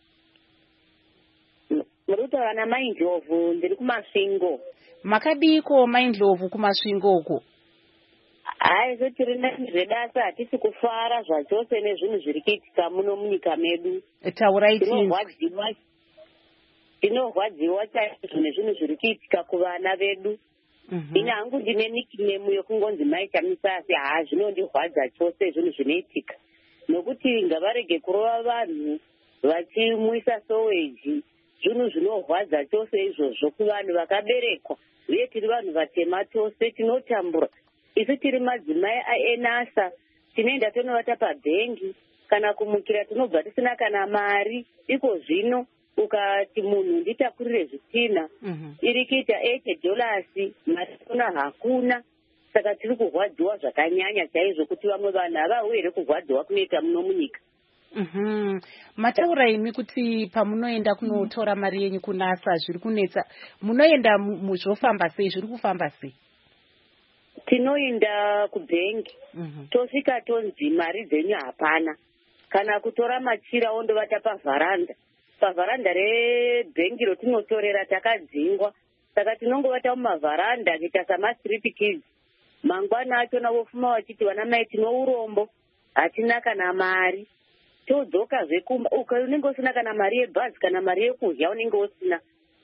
Muri kutaura naMaindlovu, ndiri kumasvingo. Makadiko Maindlovu kumasvingo uko? Hai, zo tiri nezvedasa hatisi kufara zvachose nezvinhu zviri kuitika muno munyika medu. Taurai tinorwadziwa tinorwadziwa chaizvo nezvinhu zviri kuitika kuvana vedu. Ini hangu ndine nickname yokungonzi Mai Chamisasi. Haa, zvinondirwadza chose zvinhu zvinoitika nokuti ngavarege kurova vanhu vachimuisa soweji. Zvinhu zvinorwadza chose izvozvo kuvanhu vakaberekwa uye tiri vanhu vatema tose tinotambura. Isu tiri madzimai aenasa tinoenda tonovata pabhengi kana kumukira tinobva tisina kana mari. Iko zvino ukati munhu nditakurire zvitina iri kuita eighty dollars mari tona hakuna. Saka tiri kurwadziwa zvakanyanya chaizvo kuti vamwe vanhu havauye here kurwadziwa kunoita muno munyika. Mhm. Mataura imi kuti pamunoenda kunotora mari yenyu kunasa zviri kunetsa. Munoenda muzvofamba sei? Zviri kufamba sei? Tinoenda kubhengi. Tosvika tonzi mari dzenyu hapana. Kana kutora machira ondovata pavharanda. Pavharanda rebhengi rotinotorera takadzingwa. Saka tinongovata mumavharanda kuita samastreet kids. Mangwana achona vofuma vachiti vana mai tinourombo hatina kana mari. Todzoka zvekumba uka unenge usina kana mari yebhazi kana mari yekudya unenge usina.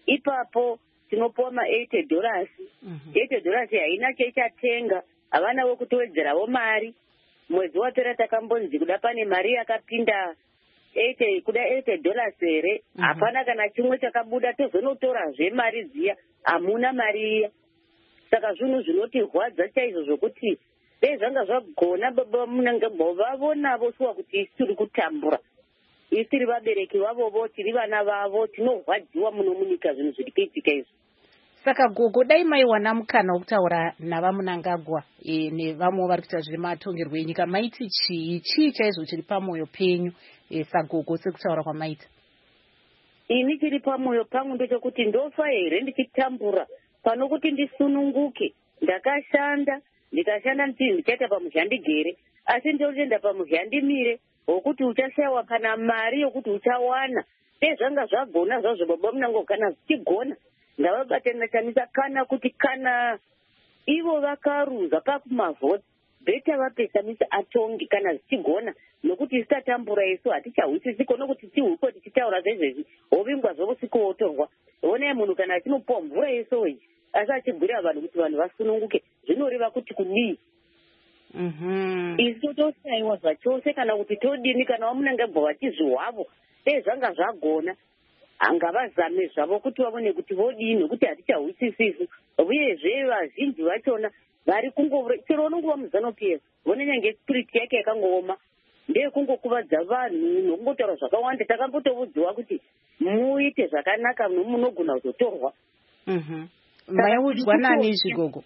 ipapo tinopuwa ma-eighty dollars. eighty dollars haina chechatenga, havanawo kutowedzerawo mari. Mwedzi wapera takambonzi kuda pane mari yakapinda eighty kuda eighty dollars here, hapana kana chimwe chakabuda, tozonotorazve mari dziya, hamuna mari iya. Saka zvinhu zvinotirwadza chaizvo zvokuti dai zvanga zvagona baba munangagwa vavonavo suwa kuti isi tiri kutambura, isi tiri vabereki vavovo, tiri vana vavo, tinorwadziwa muno munyika zvinhu zviri kuitika izvi. Saka gogo dai maiwana mukana wokutaura navamunangagwa e, nevamwe vari kuita zvematongerwo enyika, maiti chii chii chaizvo chiri pamwoyo penyu e, sagogo sekutaura kwamaita? Ini chiri pamwoyo pangu ndechekuti ndofa here ndichitambura pano kuti ndisununguke. Ndakashanda ndikashanda nditi ndichaita pamusha ndigere, asi ndoenda pamusha ndimire wokuti uchashayiwa kana mari yokuti uchawana. Dai zvanga zvagona zvazvo baba munango, kana zvichigona ngavabatana chamisa, kana kuti kana ivo vakaruza pakumavhoti beta vapesamisa atongi kana zvichigona, nokuti isitatambura isu hatichahwisisiko nokuti tihuko tichitaura zvezvezvi hovingwa zvokusiku wotorwa. Onai munhu kana achinopuwa mvura yeso weji asi achibwira vanhu kuti vanhu vasununguke, zvinoreva kuti kudii? Isi totoshayiwa zvachose kana kuti todini, kana vamunangagwa vachizvihwavo dai zvanga zvagona ngavazame zvavo kuti vavone kuti vodini, nokuti hatichahwisisisu. Uyezve vazhinji vachona vari kungovura chero unongova muZANU-P F vonenyange spiriti yake yakangooma, ndeye kungokuvadza vanhu nokungotaura zvakawanda. Takambotovudziwa kuti muite zvakanaka munogona kuzotorwa. Maiudzwa nani izvi gogo?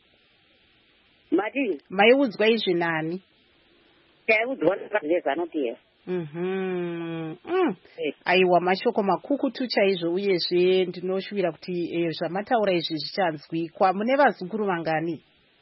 Mati maiudzwa izvi nani? Taiudzwa neZANU-P F. Mhm. Mm. Aiwa, mashoko makukutu chaizvo, uyezve ndinoshuvira kuti e, zvamataura izvi zvichanzwikwa. Mune vazukuru vangani?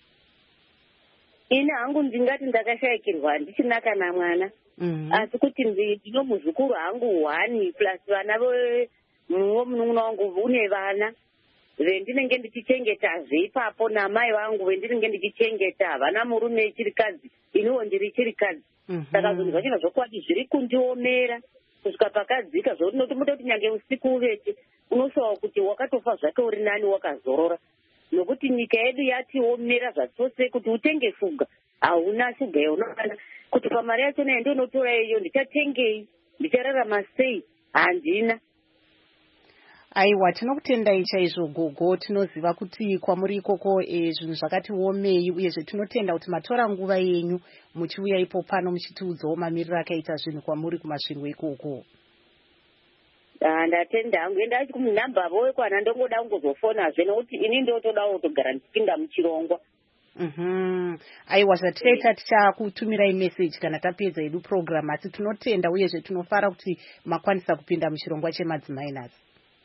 Ini hangu ndingati ndakashayikirwa handichina kana mwana. Asi kuti ndino muzukuru hangu one plus vana mumwe munun'una wangu une vana vendinenge ndichichengetazve ipapo, namai vangu vendinenge ndichichengeta, havana murume chirikadzi, iniwo ndiri chirikadzi. Saka zvinhu zvachina zvokwadi zviri kundiomera kusvika pakadzika zvokuti notomuta kuti nyange usiku uvete unoshawa kuti wakatofa zvake uri nani wakazorora, nokuti nyika yedu yatiomera zvachose. Kuti utenge shuga hauna shuga yaunokana, kuti pamari yachona yandinotora iyo ndichatengei, ndichararama sei, handina. Aiwa, tinokutendai chaizvo gogo. Tinoziva kuti kwamuri ikoko e, zvinhu zvakati omei, uyezve tinotenda kuti matora nguva yenyu muchiuya ipo pano muchitiudzawo mamiriro akaita zvinhu kwamuri kumasvingo ikoko. Ndatenda hangu enda achi kumunhamba avo kwana ndongoda kungozofonazve nokuti ini ndotodawo kutogara ndichipinda muchirongwa. Mhm. Aiwa, zvatichaita tichakutumirai message kana tapedza edu program, asi tinotenda uyezve tinofara kuti makwanisa kupinda muchirongwa chemadzimai nhasi.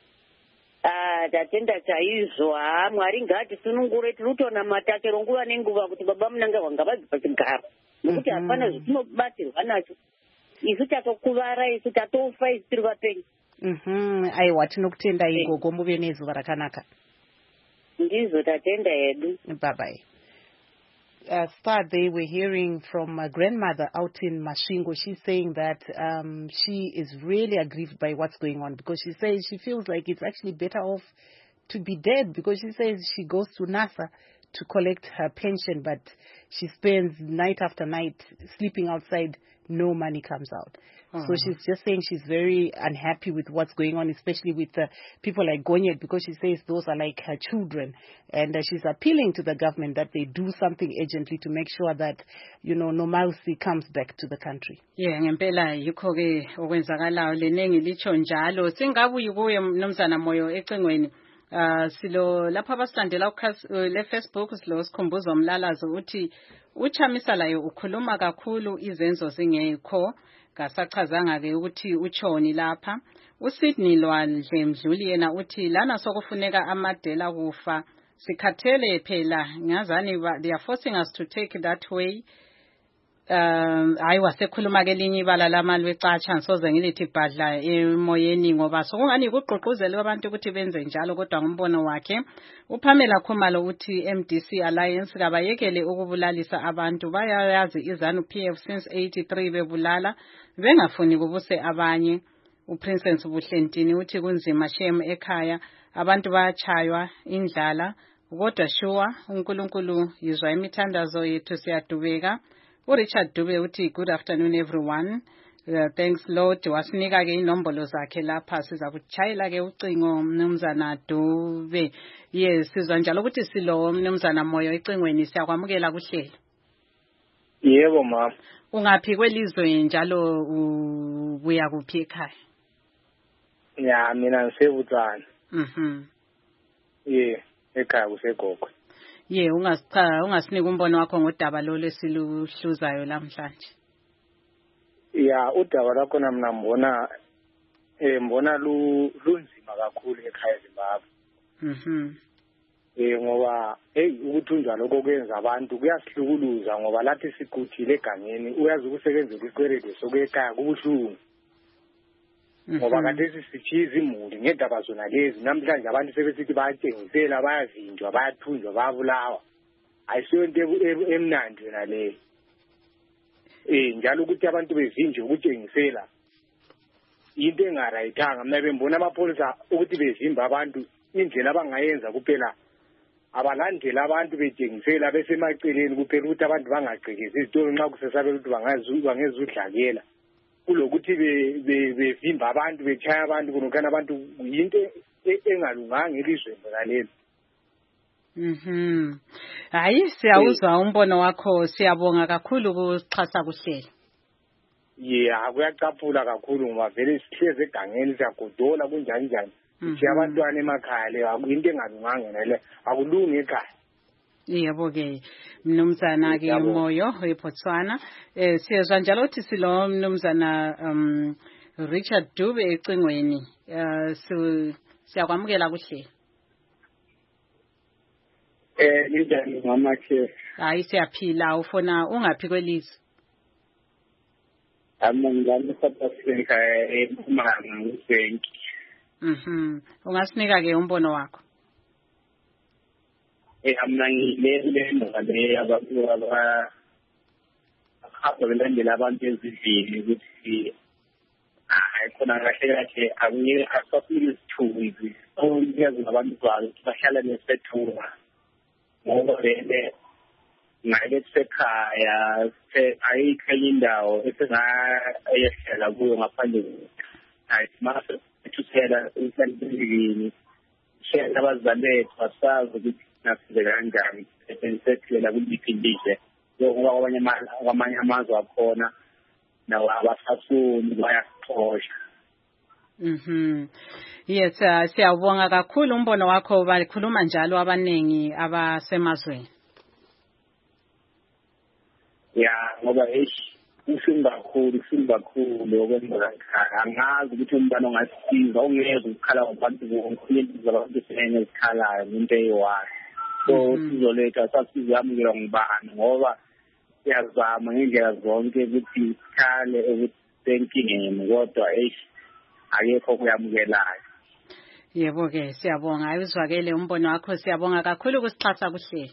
Ah, tatenda chaizvo. Ha, Mwari ngatisunungure, tiri kutoona matakero nguva nenguva kuti baba munangagwa ngavabve pachigaro, nokuti hapana zvetinobatirwa nacho. Isu tatokuvara, isu tatofa, isu tiri vapenyu. Mhm. Aiwa, tinokutendai gogo, muve nezuva rakanaka. Ndizo tatenda hedu. Bye bye. Uh, start they were hearing from a grandmother out in Masvingo. She's saying that um, she is really aggrieved by what's going on, because she says she feels like it's actually better off to be dead, because she says she goes to NASA to collect her pension, but she spends night after night sleeping outside, no money comes out. Uh-huh. So she's just saying she's very unhappy with what's going on, especially with uh, people like Gonyet, because she says those are like her children. And uh, she's appealing to the government that they do something urgently to make sure that, you know, normalcy comes back to the country. Yeah, ngempela yikho ke okwenzakalayo lenengi licho njalo. Singabuyi kuye mnumzana Moyo ecingweni. Uh, silo lapha abasandela le Facebook silo sikhumbuzo umlalazo uthi uChamisa layo ukhuluma kakhulu izenzo zingekho, kasachazanga ke ukuthi utshoni lapha. uSydney Lwandle Mdluli yena uthi lana sokufuneka amadela kufa sikhathele phela ngazani they are forcing us to take that way. Um hayi wasekhuluma ke linye ibala lamali wecatsha soze ngilithi bhadla emoyeni ngoba sokungani kuqoquzela abantu ukuthi benze njalo, kodwa ngombono wakhe uPamela Khumalo uthi M D C Alliance kabayekele ukubulalisa abantu, bayayazi iZANU-P F since eighty-three bebulala bengafuni kubuse abanye. uPrincess Buhlentini uthi kunzima shem ekhaya abantu bayachaywa indlala kodwa sure uNkulunkulu yizwa imithandazo yethu siyadubeka. uRichard Dube uthi good afternoon everyone. Uh, thanks Lord wasinika ke inombolo zakhe lapha siza kuchayela ke ucingo mnumzana Dube. Yes sizwa njalo ukuthi silo mnumzana Moyo ecingweni siyakwamukela kuhlelo. Yebo mama. Ungaphi kwelizwe njalo ubuya kuphi ekhaya? Ya mina ngisebutsana. Mhm. Yeah, ekhaya kusegogo. Yeah, ungasicha ungasinika umbono wakho ngodaba lo lesiluhluzayo namhlanje. Ya udaba lakho mina mbona eh mbona lu lunzima kakhulu ekhaya eZimbabwe. Mhm. Eh ngoba hey ukuthunjwa lokho kwenza abantu kuyasihlukuluza ngoba lathi sikuthile egangeni uyazi ukusebenzela ikwelede sokuyekhaya kubuhlungu. Ngoba kade sisichiza imuli ngedaba zona lezi namhlanje abantu sebesithi bayatshengisela bayavinjwa bayathunjwa bayabulawa. Ayisiyo into emnandi yona le. Eh njalo ukuthi abantu bevinjwe ukutshengisela into engarayithanga mina bembona amapholisa ukuthi bezimba abantu indlela abangayenza kuphela abalandela abantu betshengisela besemaceleni kuphela ukuthi abantu bangagqekezi izitolo nxa kusesabela ukuthi bangazuzwa ngezudlakela kulokuthi bevimba abantu bechaya abantu kunokana abantu into engalunganga elizweni lalelo. Mhm. Hayi siyawuzwa umbono wakho siyabonga kakhulu ukuxhasa kuhlelo. Yeah, kuyacaphula kakhulu ngoba vele sihleze egangeni siyagodola kunjani njani. Sithi abantwana emakhaya le into engalunganga nale akulungi ekhaya. Yebo ke mnumzana ke Moyo eBotswana eh siyezwa njalo ukuthi silo mnumzana um Richard Dube ecingweni eh siyakwamukela kuhlelo. Eh njani mama ke? Hayi siyaphila ufona ungaphi kwelizwe? Amangani South Africa eMpumalanga uBhenki. Mhm. Ungasinika ke umbono wakho? Eh amna ngilele ngale abantu aba abalandela abantu ezivini ukuthi hayi khona kahle kahle akuye asafile isithubi onyazi abantu bazo bahlala nesethuma ngoba vele ngale sekhaya ayikho indawo esingayehlela kuyo ngaphandle hayi mase ethusela isandleni shela abazalethwa basazi ukuthi nasize kanjani esenzela kuliphindise ngoba abanye abanye amazwe akhona nawo abasafuni bayaxosha. Mhm. Yes siyabonga kakhulu umbono wakho bakhuluma njalo abanengi abasemazweni. Ya ngoba eish usimba kakhulu usimba kakhulu okwenzeka ekhaya angazi ukuthi umbano ongasiza ongeza ukukhala kwabantu bonke abantu senye ezikhalayo into eyiwayo. So sizoletha sasizamukela ngibani ngoba siyazama ngendlela zonke ukuthi sikhale ukuthi senkingeni kodwa eish ayekho kuyamukelayo. Yebo ke siyabonga ayizwakele umbono wakho siyabonga kakhulu ukusixhasa kuhlelo.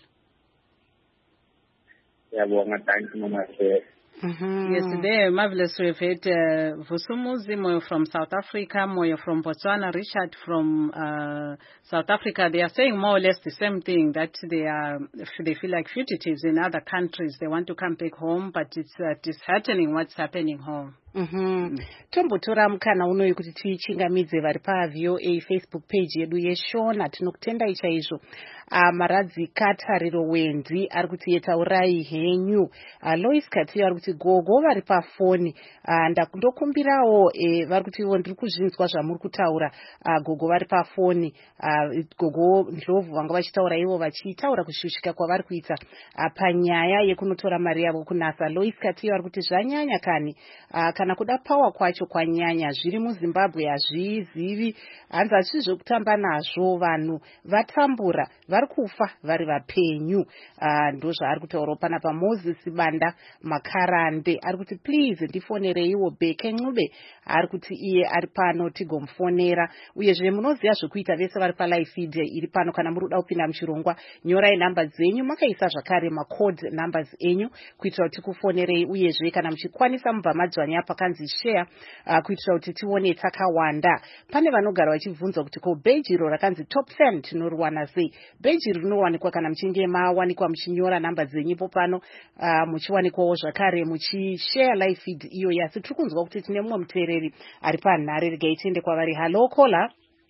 Siyabonga thank you mama sir. Mm-hmm. Yes, there, marvelous. We've had uh, Vusumuzi Moyo from South Africa, Moyo from Botswana, Richard from uh, South Africa. They are saying more or less the same thing, that they are they feel like fugitives in other countries. They want to come back home, but it's uh, disheartening what's happening home. Mhm. Tombotora mukana unoyu kuti tichingamidze vari paV O A Facebook page yedu yeshona tinokutenda ichaizvo. Maradzi Katariro Wendi ari kuti yetaurai henyu. Lois Katiyo ari kuti gogo vari pafoni. Ndokumbirawo vari kuti ivo ndiri kuzvinzwa zvamuri kutaura. Gogo vari pafoni. Gogo Ndlovu vanga vachitaura ivo vachitaura kushushika kwavari kuita panyaya yekunotora mari yavo kunasa. Lois Katiyo ari kuti zvanyanya kani. Kana kuda pawa kwacho kwanyanya zviri muZimbabwe hazvizivi hanzi hazvizvo kutamba nazvo vanhu vatambura vari kufa vari vapenyu. Ndo zvaari kutaura panapa. Moses Banda Makara Rande ari kuti please ndifonereiwo Bheke Ncube ari kuti iye ari pano tigomufonera. Uyezve munoziva zvekuita vese vari palive feed iri pano. Kana muri kuda kupinda muchirongwa nyorai nhamba dzenyu makaisa zvakare macode numbers enyu kuitira kuti tikufonerei. Uyezve kana muchikwanisa mubva madzvanya pakanzi share uh, kuitira kuti tione takawanda. Pane vanogara vachibvunza kuti ko beji iro rakanzi top ten tinoriwana sei? Beji rinowanikwa kana muchinge mawanikwa muchinyora nhamba dzenyu pano uh, muchiwanikwawo zvakare muchishare live feed iyo yasi. Tiri kunzwa kuti tine mumwe muteereri ari panhare. Regai tiende kwavari. Halo kola.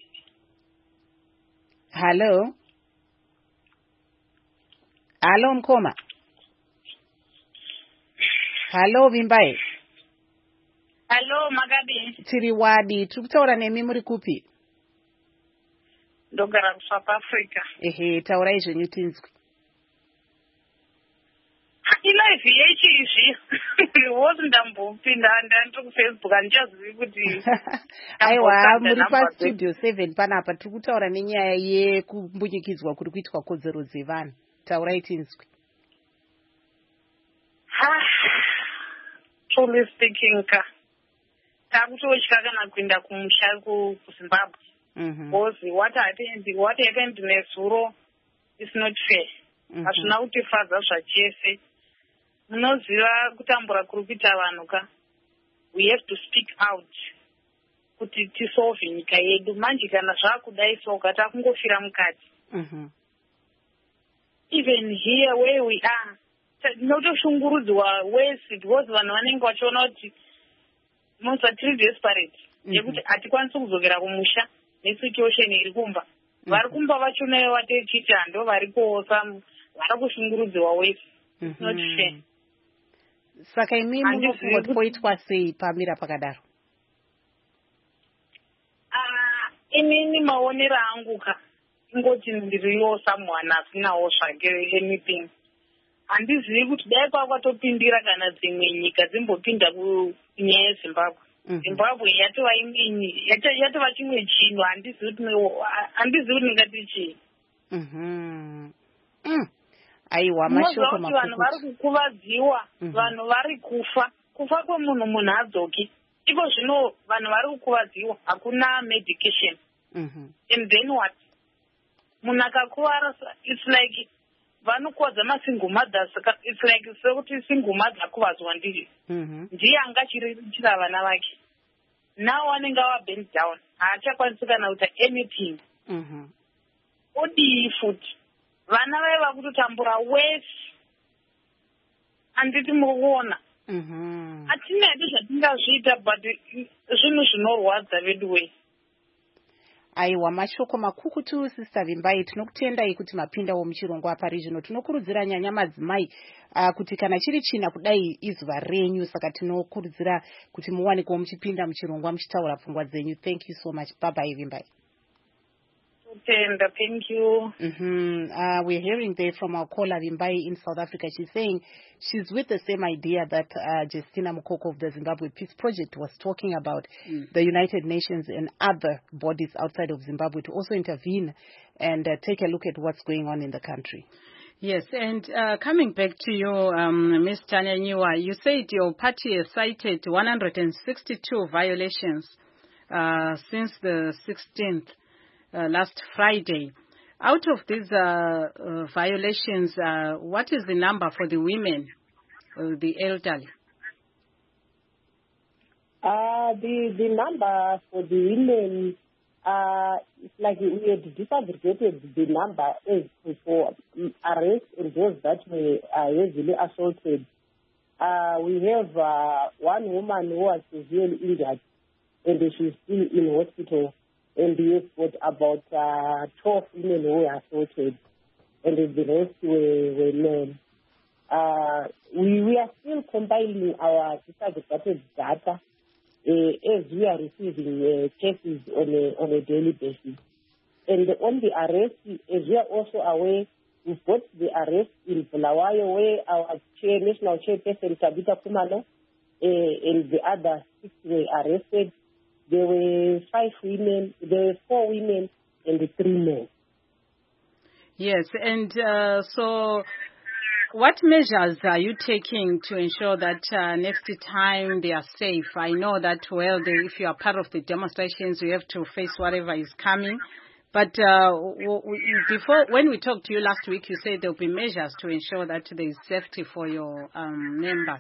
Halo. Halo mkoma. Halo Vimbai. Halo Magabi. Tiri wadi. Tiri kutaura nemi muri kupi? Ndogara South Africa. Ehe, taurai zvenyu tinzwi. Ilive yechi izvi wozi ndambopinda ndandiri kufacebook handichazivi kuti aiwa muri pastudio seven panapa tiri kutaura nenyaya yekumbunyikidzwa kuri kuitwa kodzero dzevanhu. Taurai tinzwi. Truly speaking ka takutotya kana kuenda kumusha kuZimbabwe because what happened what happened nezuro is not fair. Hatuna kutifadza zvachese. Munoziva kutambura kuri kuita vanhu ka. We have to speak out kuti tisolve nyika yedu. Manje kana zvakudai soka takungofira mukati. Even here where we are tinotoshungurudzwa wese because vanhu vanenge vachiona kuti monza tiri desperate yekuti hatikwanisi kuzokera kumusha nesituation iri kumba. Vari kumba vachonayo vatechita ndo vari kuosa vari kushungurudzwa wese. Not fair. Saka imi munofunga kuti poitwa sei pamira pakadaro? Ah, inini maonero angu ka ingoti ndiriyo someone asinawo zvake anything. Handizivi kuti dai kwakwatopindira kana dzimwe nyika dzimbopinda kunyaya yeZimbabwe. Zimbabwe yatova imini yatova chimwe chinhu handizivi kuti handizivi kuti ndingati chii. Aiwa mashoko makukuti vanhu vari kukuvadziwa, vanhu vari kufa. Kufa kwemunhu munhu hadzoki. Iko zvino vanhu vari kukuvadziwa hakuna medication. And then what? Munhu akakuvara it's like vanokuwadza masingle mothers. It's like sekuti single mother akuvadzwa ndiye. Ndiye angachiriritira vana vake. Now vanenge vabend down. Haachakwanisi kana kuita anything. Odii futi. Vana vaiva kutotambura wese. Handiti mukuona. Hatina hedu zvatingazviita but zvinhu zvinorwadza vedu wese. Aiwa mashoko makukutu Sister Vimbai. Tinokutendai kuti mapindawo muchirongwa pari zvino. Tinokurudzira nyanya madzimai uh, kuti kana chiri china kudai izuva renyu. Saka tinokurudzira kuti muwanikewo muchipinda muchirongwa muchitaura pfungwa dzenyu. Thank you so much. Bye bye Vimbai. Tender, thank you. Mm-hmm. Uh, we're hearing there from our caller Vimbai in South Africa. She's saying she's with the same idea that uh, Justina Mukoko of the Zimbabwe Peace Project was talking about, mm. the United Nations and other bodies outside of Zimbabwe to also intervene and uh, take a look at what's going on in the country. Yes, and uh, coming back to you, um, Miz Tanya Nyua, you said your party has cited one hundred sixty-two violations uh, since the sixteenth. Uh, last Friday. Out of these uh, uh, violations, uh, what is the number for the women, uh, the elderly? Uh, the, the number for the women, uh, it's like we had disaggregated the number as for arrests and those that were uh, heavily assaulted. Uh, we have uh, one woman who was severely injured and she's still in hospital. And we have got about uh, twelve women who were assaulted, and the rest were, were men. Uh, we, we are still compiling our disaggregated data uh, as we are receiving uh, cases on a, on a daily basis. And on the arrest, as we are also aware, we've got the arrest in Bulawayo where our chair, national chairperson, Tabitha Kumalo, uh, and the other six were arrested. There were five women, there were four women and three men. Yes, and uh, so what measures are you taking to ensure that uh, next time they are safe? I know that, well, they, if you are part of the demonstrations, you have to face whatever is coming. But uh, w- w- before, when we talked to you last week, you said there will be measures to ensure that there is safety for your um, members.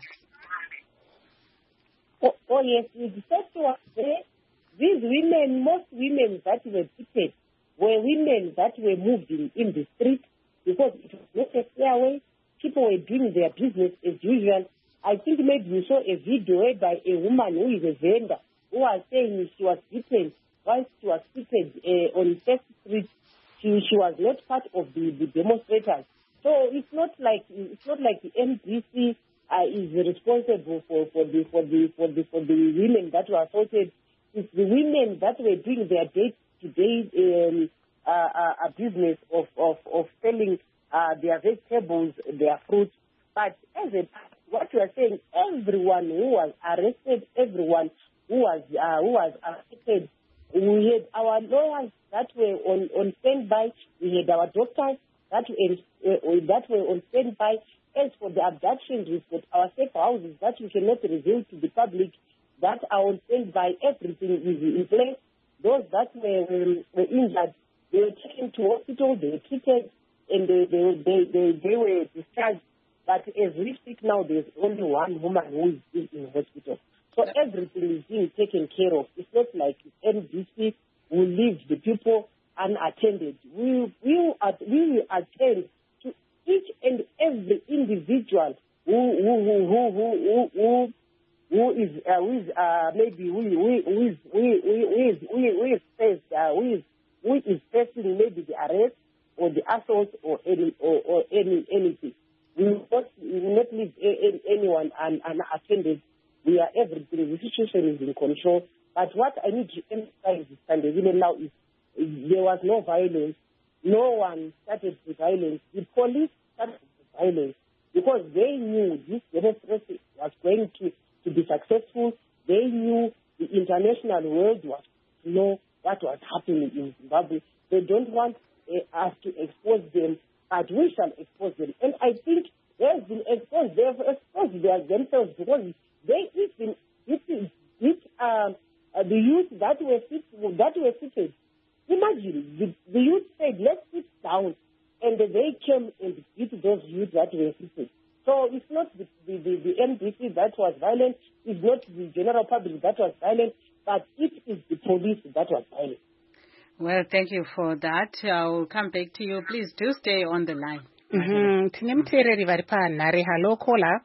Oh, oh yes, the safety was there. These women, most women that were treated were women that were moving in the street because it was not a fair way. People were doing their business as usual. I think maybe you saw a video by a woman who is a vendor who was saying she was beaten while she was seated uh, on First Street. She, she was not part of the, the demonstrators. So it's not like it's not like the M D C uh, is responsible for, for the for the for the for the women that were assaulted. It's the women that were doing their day-to-day um, uh, uh, business of of, of selling uh, their vegetables, their fruits. But as a, what you are saying, everyone who was arrested, everyone who was uh, who was arrested, we had our lawyers that were on, on standby. We had our doctors that were uh, that were on standby. As for the abductions, we've got our safe houses that we cannot reveal to the public that are on standby. Everything is in place. Those that were, were, were injured, they were taken to hospital, they were treated, and they they, they, they, they were discharged. But as we speak now, there's only one woman who is in hospital. So everything is being taken care of. It's not like M D C will leave the people unattended. We, we, we will attend to each and every individual who who who who who, who, who is uh, who is uh, maybe who who who is who who is who is faced uh, who is who is facing maybe the arrest or the assault or any or, or any anything. We will not we will not leave a, a, anyone un, unattended. We are everything. The situation is in control. But what I need to emphasize this time, even now, is there was no violence. No one started the violence. The police started the violence because they knew this demonstration was going to, to be successful. They knew the international world was to know what was happening in Zimbabwe. They don't want uh, us to expose them, but we shall expose them. And I think they have been exposed. They have exposed their, themselves because they even it, it, uh, uh, the youth that were sit, that were seated. Imagine the, the youth said, "Let's sit down," and they came and beat those youth that were seated. So it's not the, the, the, the M D C that was violent. It's not the general public that was violent, but it is the police that was violent. Well, thank you for that. I will come back to you. Please do stay on the line. Mm-hmm. Tine muteereri vari panhare. Hello, caller.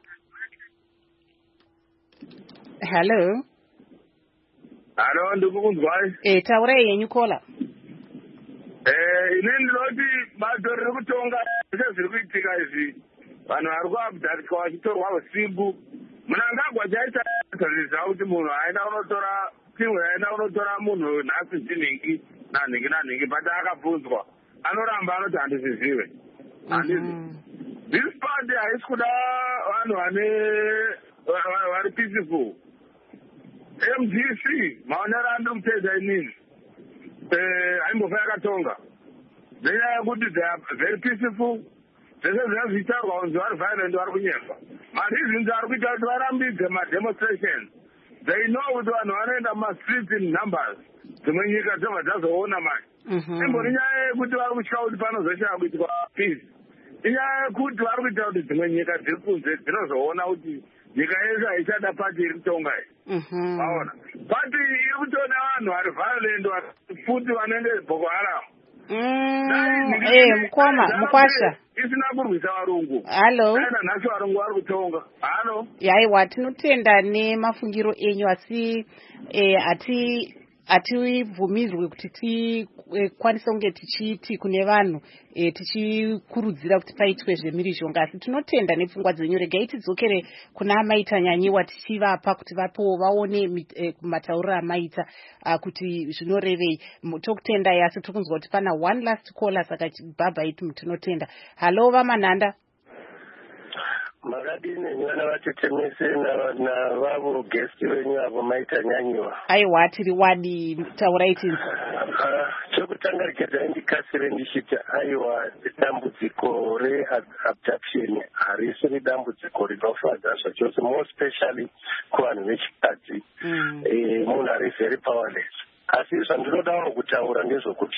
Hello. Hello, ndikukunzwai. Eh, taurai yenyu caller. Eh, ine ndinoti bato riri kutonga zviri kuitika izvi. Vanhu vari kuabhadhariswa vachitorwa usiku. Munangagwa chaita tarisa kuti munhu aenda kunotora timwe aenda kunotora munhu nhasi dzinhingi nanhingi nanhingi but akabvunzwa anoramba anoti handizvizive. Handizi. This party haisi kuda vanhu vane vari peaceful. M D C maonero andiri kutedza inini haimbofa yakatonga nenyaya yekuti they are very peaceful. Zvese zvine zvichitarwa kunzi vari violent vari kunyepa. Mareasons ari kuita kuti varambidze mademonstrations. They know kuti vanhu vanoenda mumastreets in numbers. Dzimwe nyika dzobva dzazoona manje. Imbori nyaya yekuti vari kutya kuti panozoshaya kuitwa peace. Inyaya yekuti vari kuita kuti dzimwe nyika dziri kunze dzinozoona kuti nyika yese haichada pati iri kutonga iyi. Vaona pati iri kutoda vanhu vari violent futi vanoende Boko Haram. Eh, mukoma mukwasha isina kurwisa varungu. Hallo. Kana nhasi varungu vari kutonga. Hallo. Yaiwa, tinotenda nemafungiro enyu asi eh, ati hatibvumirwi kuti tikwanise kunge tichiti kune vanhu e, tichikurudzira kuti paitwe zvemhirizhonga, asi tinotenda nepfungwa dzenyu. Regai tidzokere kuna amaita nyanyiwa tichivapa kuti vapowo vaone e, matauriro amaita kuti zvinorevei. Tokutendai, asi tokunzwa kuti pana one last caller, saka bhabha itu tinotenda. Halo vamanhanda. makadini vana vatetemese navavo guest venyu avo maita nyanyiwa. Aiwa tiri wadi taurai tini. Chokutanga rekedza ndikasire ndichiti aiwa dambudziko reabduction harisiri dambudziko rinofadza zvachose, more especially kuvanhu vechikadzi. Munhu ari very powerless. Asi zvandinodawo kutaura ndezvokuti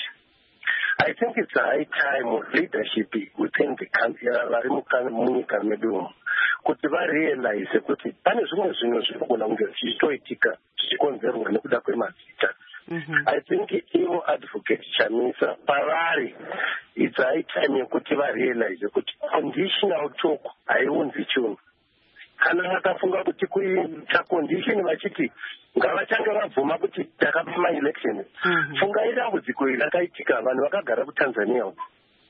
I think it's a high time of leadership within the country, vari munyika medu kuti varealize kuti pane zvimwe zvinhu zvinogona kunge zvichitoitika zvichikonzerwa nekuda kwemazita. I think ivo advocate Chamisa pavari it's high time yekuti varealize kuti conditional talk haiunzi chinhu. Kana vakafunga kuti kuita condition vachiti ngavachange vabvuma kuti takapa maelection, fungai dambudziko iri rakaitika vanhu vakagara kuTanzania uko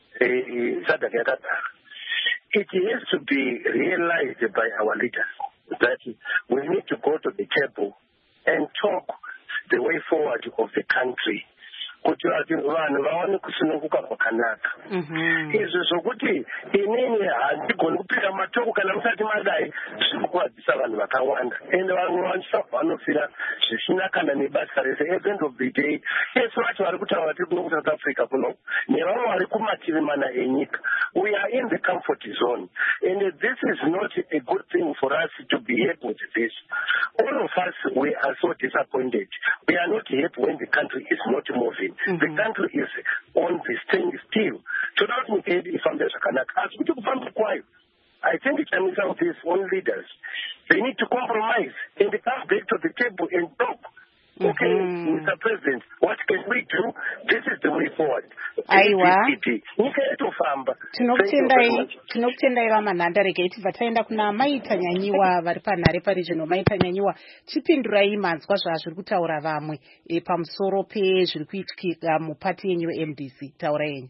sadaka yakagara. It has to be realized by our leaders that we need to go to the table and talk the way forward of the country kuti vanhu vaone kusununguka kwakanaka. Izvo zvokuti inini handigoni kupinda matoko kana musati madai zvinokuvadzisa vanhu vakawanda, ende vanhu vanofira zvisina kana nebasa rese. At the end of the day ese vacho vari kutaura tiri kuno kuSouth Africa kuno nevamwe vari kumativi mana enyika, we are in the comfort zone and this is not a good thing for us to be happy with this. All of us, we are so disappointed. We are not happy when the country is not moving. Mm-hmm. The country is on the standing still. So that's what we ifambe zvakanaka. Asi kuti kufamba kwayo, I think it's Chamisa of his own leaders. They need to compromise and come back to the table and talk. Okay, mm-hmm. Mister President, what can we do? This is the way forward. Aiwa. Nyika yatofamba. Tinokutendai, tinokutendai vamanhandare geti vataenda kuna maita nyanyiwa vari panhare paregional maita nyanyiwa. Chipindurai manzwa zvazviri kutaura vamwe e pamusoro pezviri kuitika mupati yenyu M D C. Taura yenyu.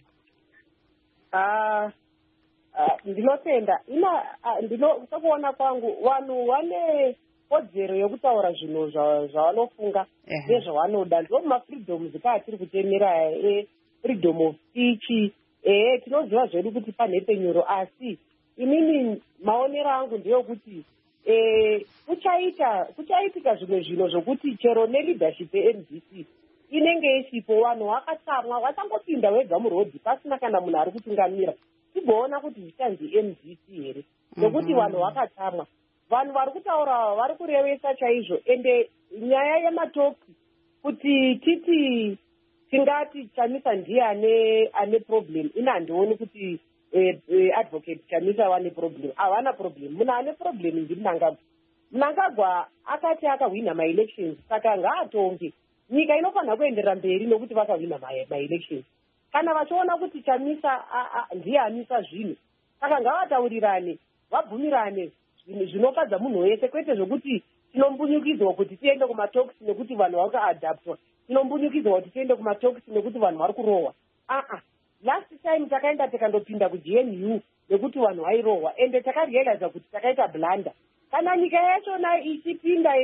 Ah, ndinotenda. Ina ndinokuona kwangu vanhu vane kodzero yokutaura zvinhu zvavanofunga nezvavanoda. Ndo mafreedom dzikati tiri kutemera freedom of speech. Eh, tinoziva zvedu kuti panhepe nyoro, asi inini maonero angu ndeyokuti eh kuchaita kuchaitika zvimwe zvinhu zvokuti chero neleadership ye-M D C inenge isipo, vanhu vakatsamwa vatangopinda wega murodhi pasina kana munhu ari kutungamira, tigoona kuti zvichanzi M D C here nokuti vanhu vakatsamwa. Vanhu vari kutaura vari kurevesa chaizvo, ende nyaya yematoki kuti titi tingati Chamisa ndiye ane ane problem, ina handioni kuti eh, eh, advocate Chamisa wane problem. Havana problem. Munhu ane problem ndiMnangagwa. Mnangagwa akati akahwina ma-elections, saka ngaatonge nyika inofanira kuenderera mberi nokuti vakahwina ma-elections. Kana vachiona kuti Chamisa ndiye amisa zvinhu, saka ngavataurirane vabvumirane zvinofadza munhu wese, kwete zvokuti tinombunyukidzwa kuti tiende kumatoks nekuti vanhu vakaadaptwa, tinombunyukidzwa kuti tiende kumatoks nekuti vanhu vari kurohwa. Ah, last time takaenda tikandopinda kuG N U nekuti vanhu vairohwa, ende takarealiza kuti takaita blanda. Kana nyika yachona ichipinda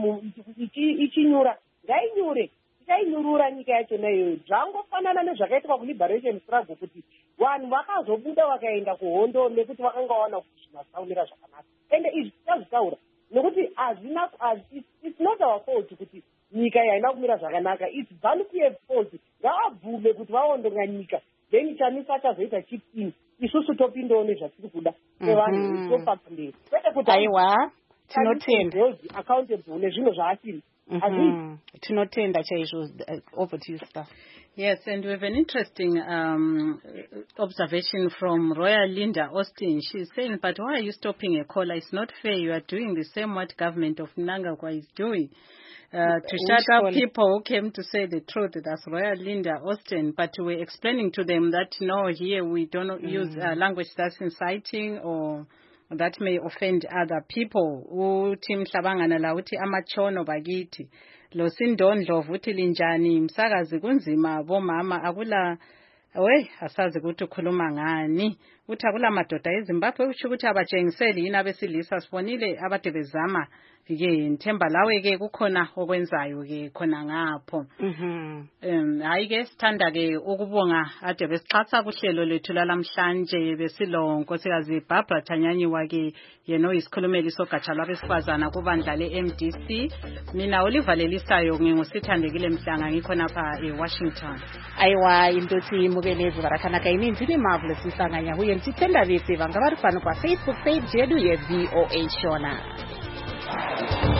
ichinyura, ngainyure, tichainyurura nyika yachona iyoyo. Zvangofanana nezvakaitwa kuliberation struggle kuti vanhu vakazobuda vakaenda kuhondo nekuti vakanga vaona kuti zvinasaumira zvakanaka. Ende izvi tichazvitaura nokuti hazvina, it's not our fault kuti nyika haina kumira zvakanaka. It's Zanu-P F fault. Ngavabvume kuti vaondonga nyika, then Chamisa achazoita chip in, isusu topindawo nezvatiri kuda sevanhu tofamba mberi. Kwete kuti aiwa tinotenda accountable nezvinhu zvaasiri. Tinotenda chaizvo. Over to you, Star. Yes, and we have an interesting um, observation from Royal Linda Austin. She's saying, but why are you stopping a caller? It's not fair. You are doing the same what government of Mnangagwa is doing. Uh, to shut up people who came to say the truth. That's Royal Linda Austin. But we're explaining to them that, no, here we don't mm. use uh, language that's inciting or that may offend other people. Uthi mhlabangana la uthi amachono bakithi lo sindondlo vuthi linjani msakazi kunzima bomama akula we asazi ukuthi ukhuluma ngani uthi akula madoda eZimbabwe utsho ukuthi abatshengiseli yini abesilisa sibonile abade bezama ke nthemba lawe ke kukhona okwenzayo ke khona ngapho mhm um hayi ke sithanda ke ukubonga ade besixhatha kuhlelo lethu lalamhlanje besilo nkosikazi Barbara Thanyanyiwa ke yena oyisikhulumeli sogatsha lwabesifazana kubandla le-M D C mina Oliver Lelisayo ngingusithandekile Mhlanga ngikhona pha eWashington aiwa indothi mubelezi barakana kaininzi ni marvelous isanganya huye ntithenda bese vanga vari pano pa Facebook page yedu ye V O A Shona.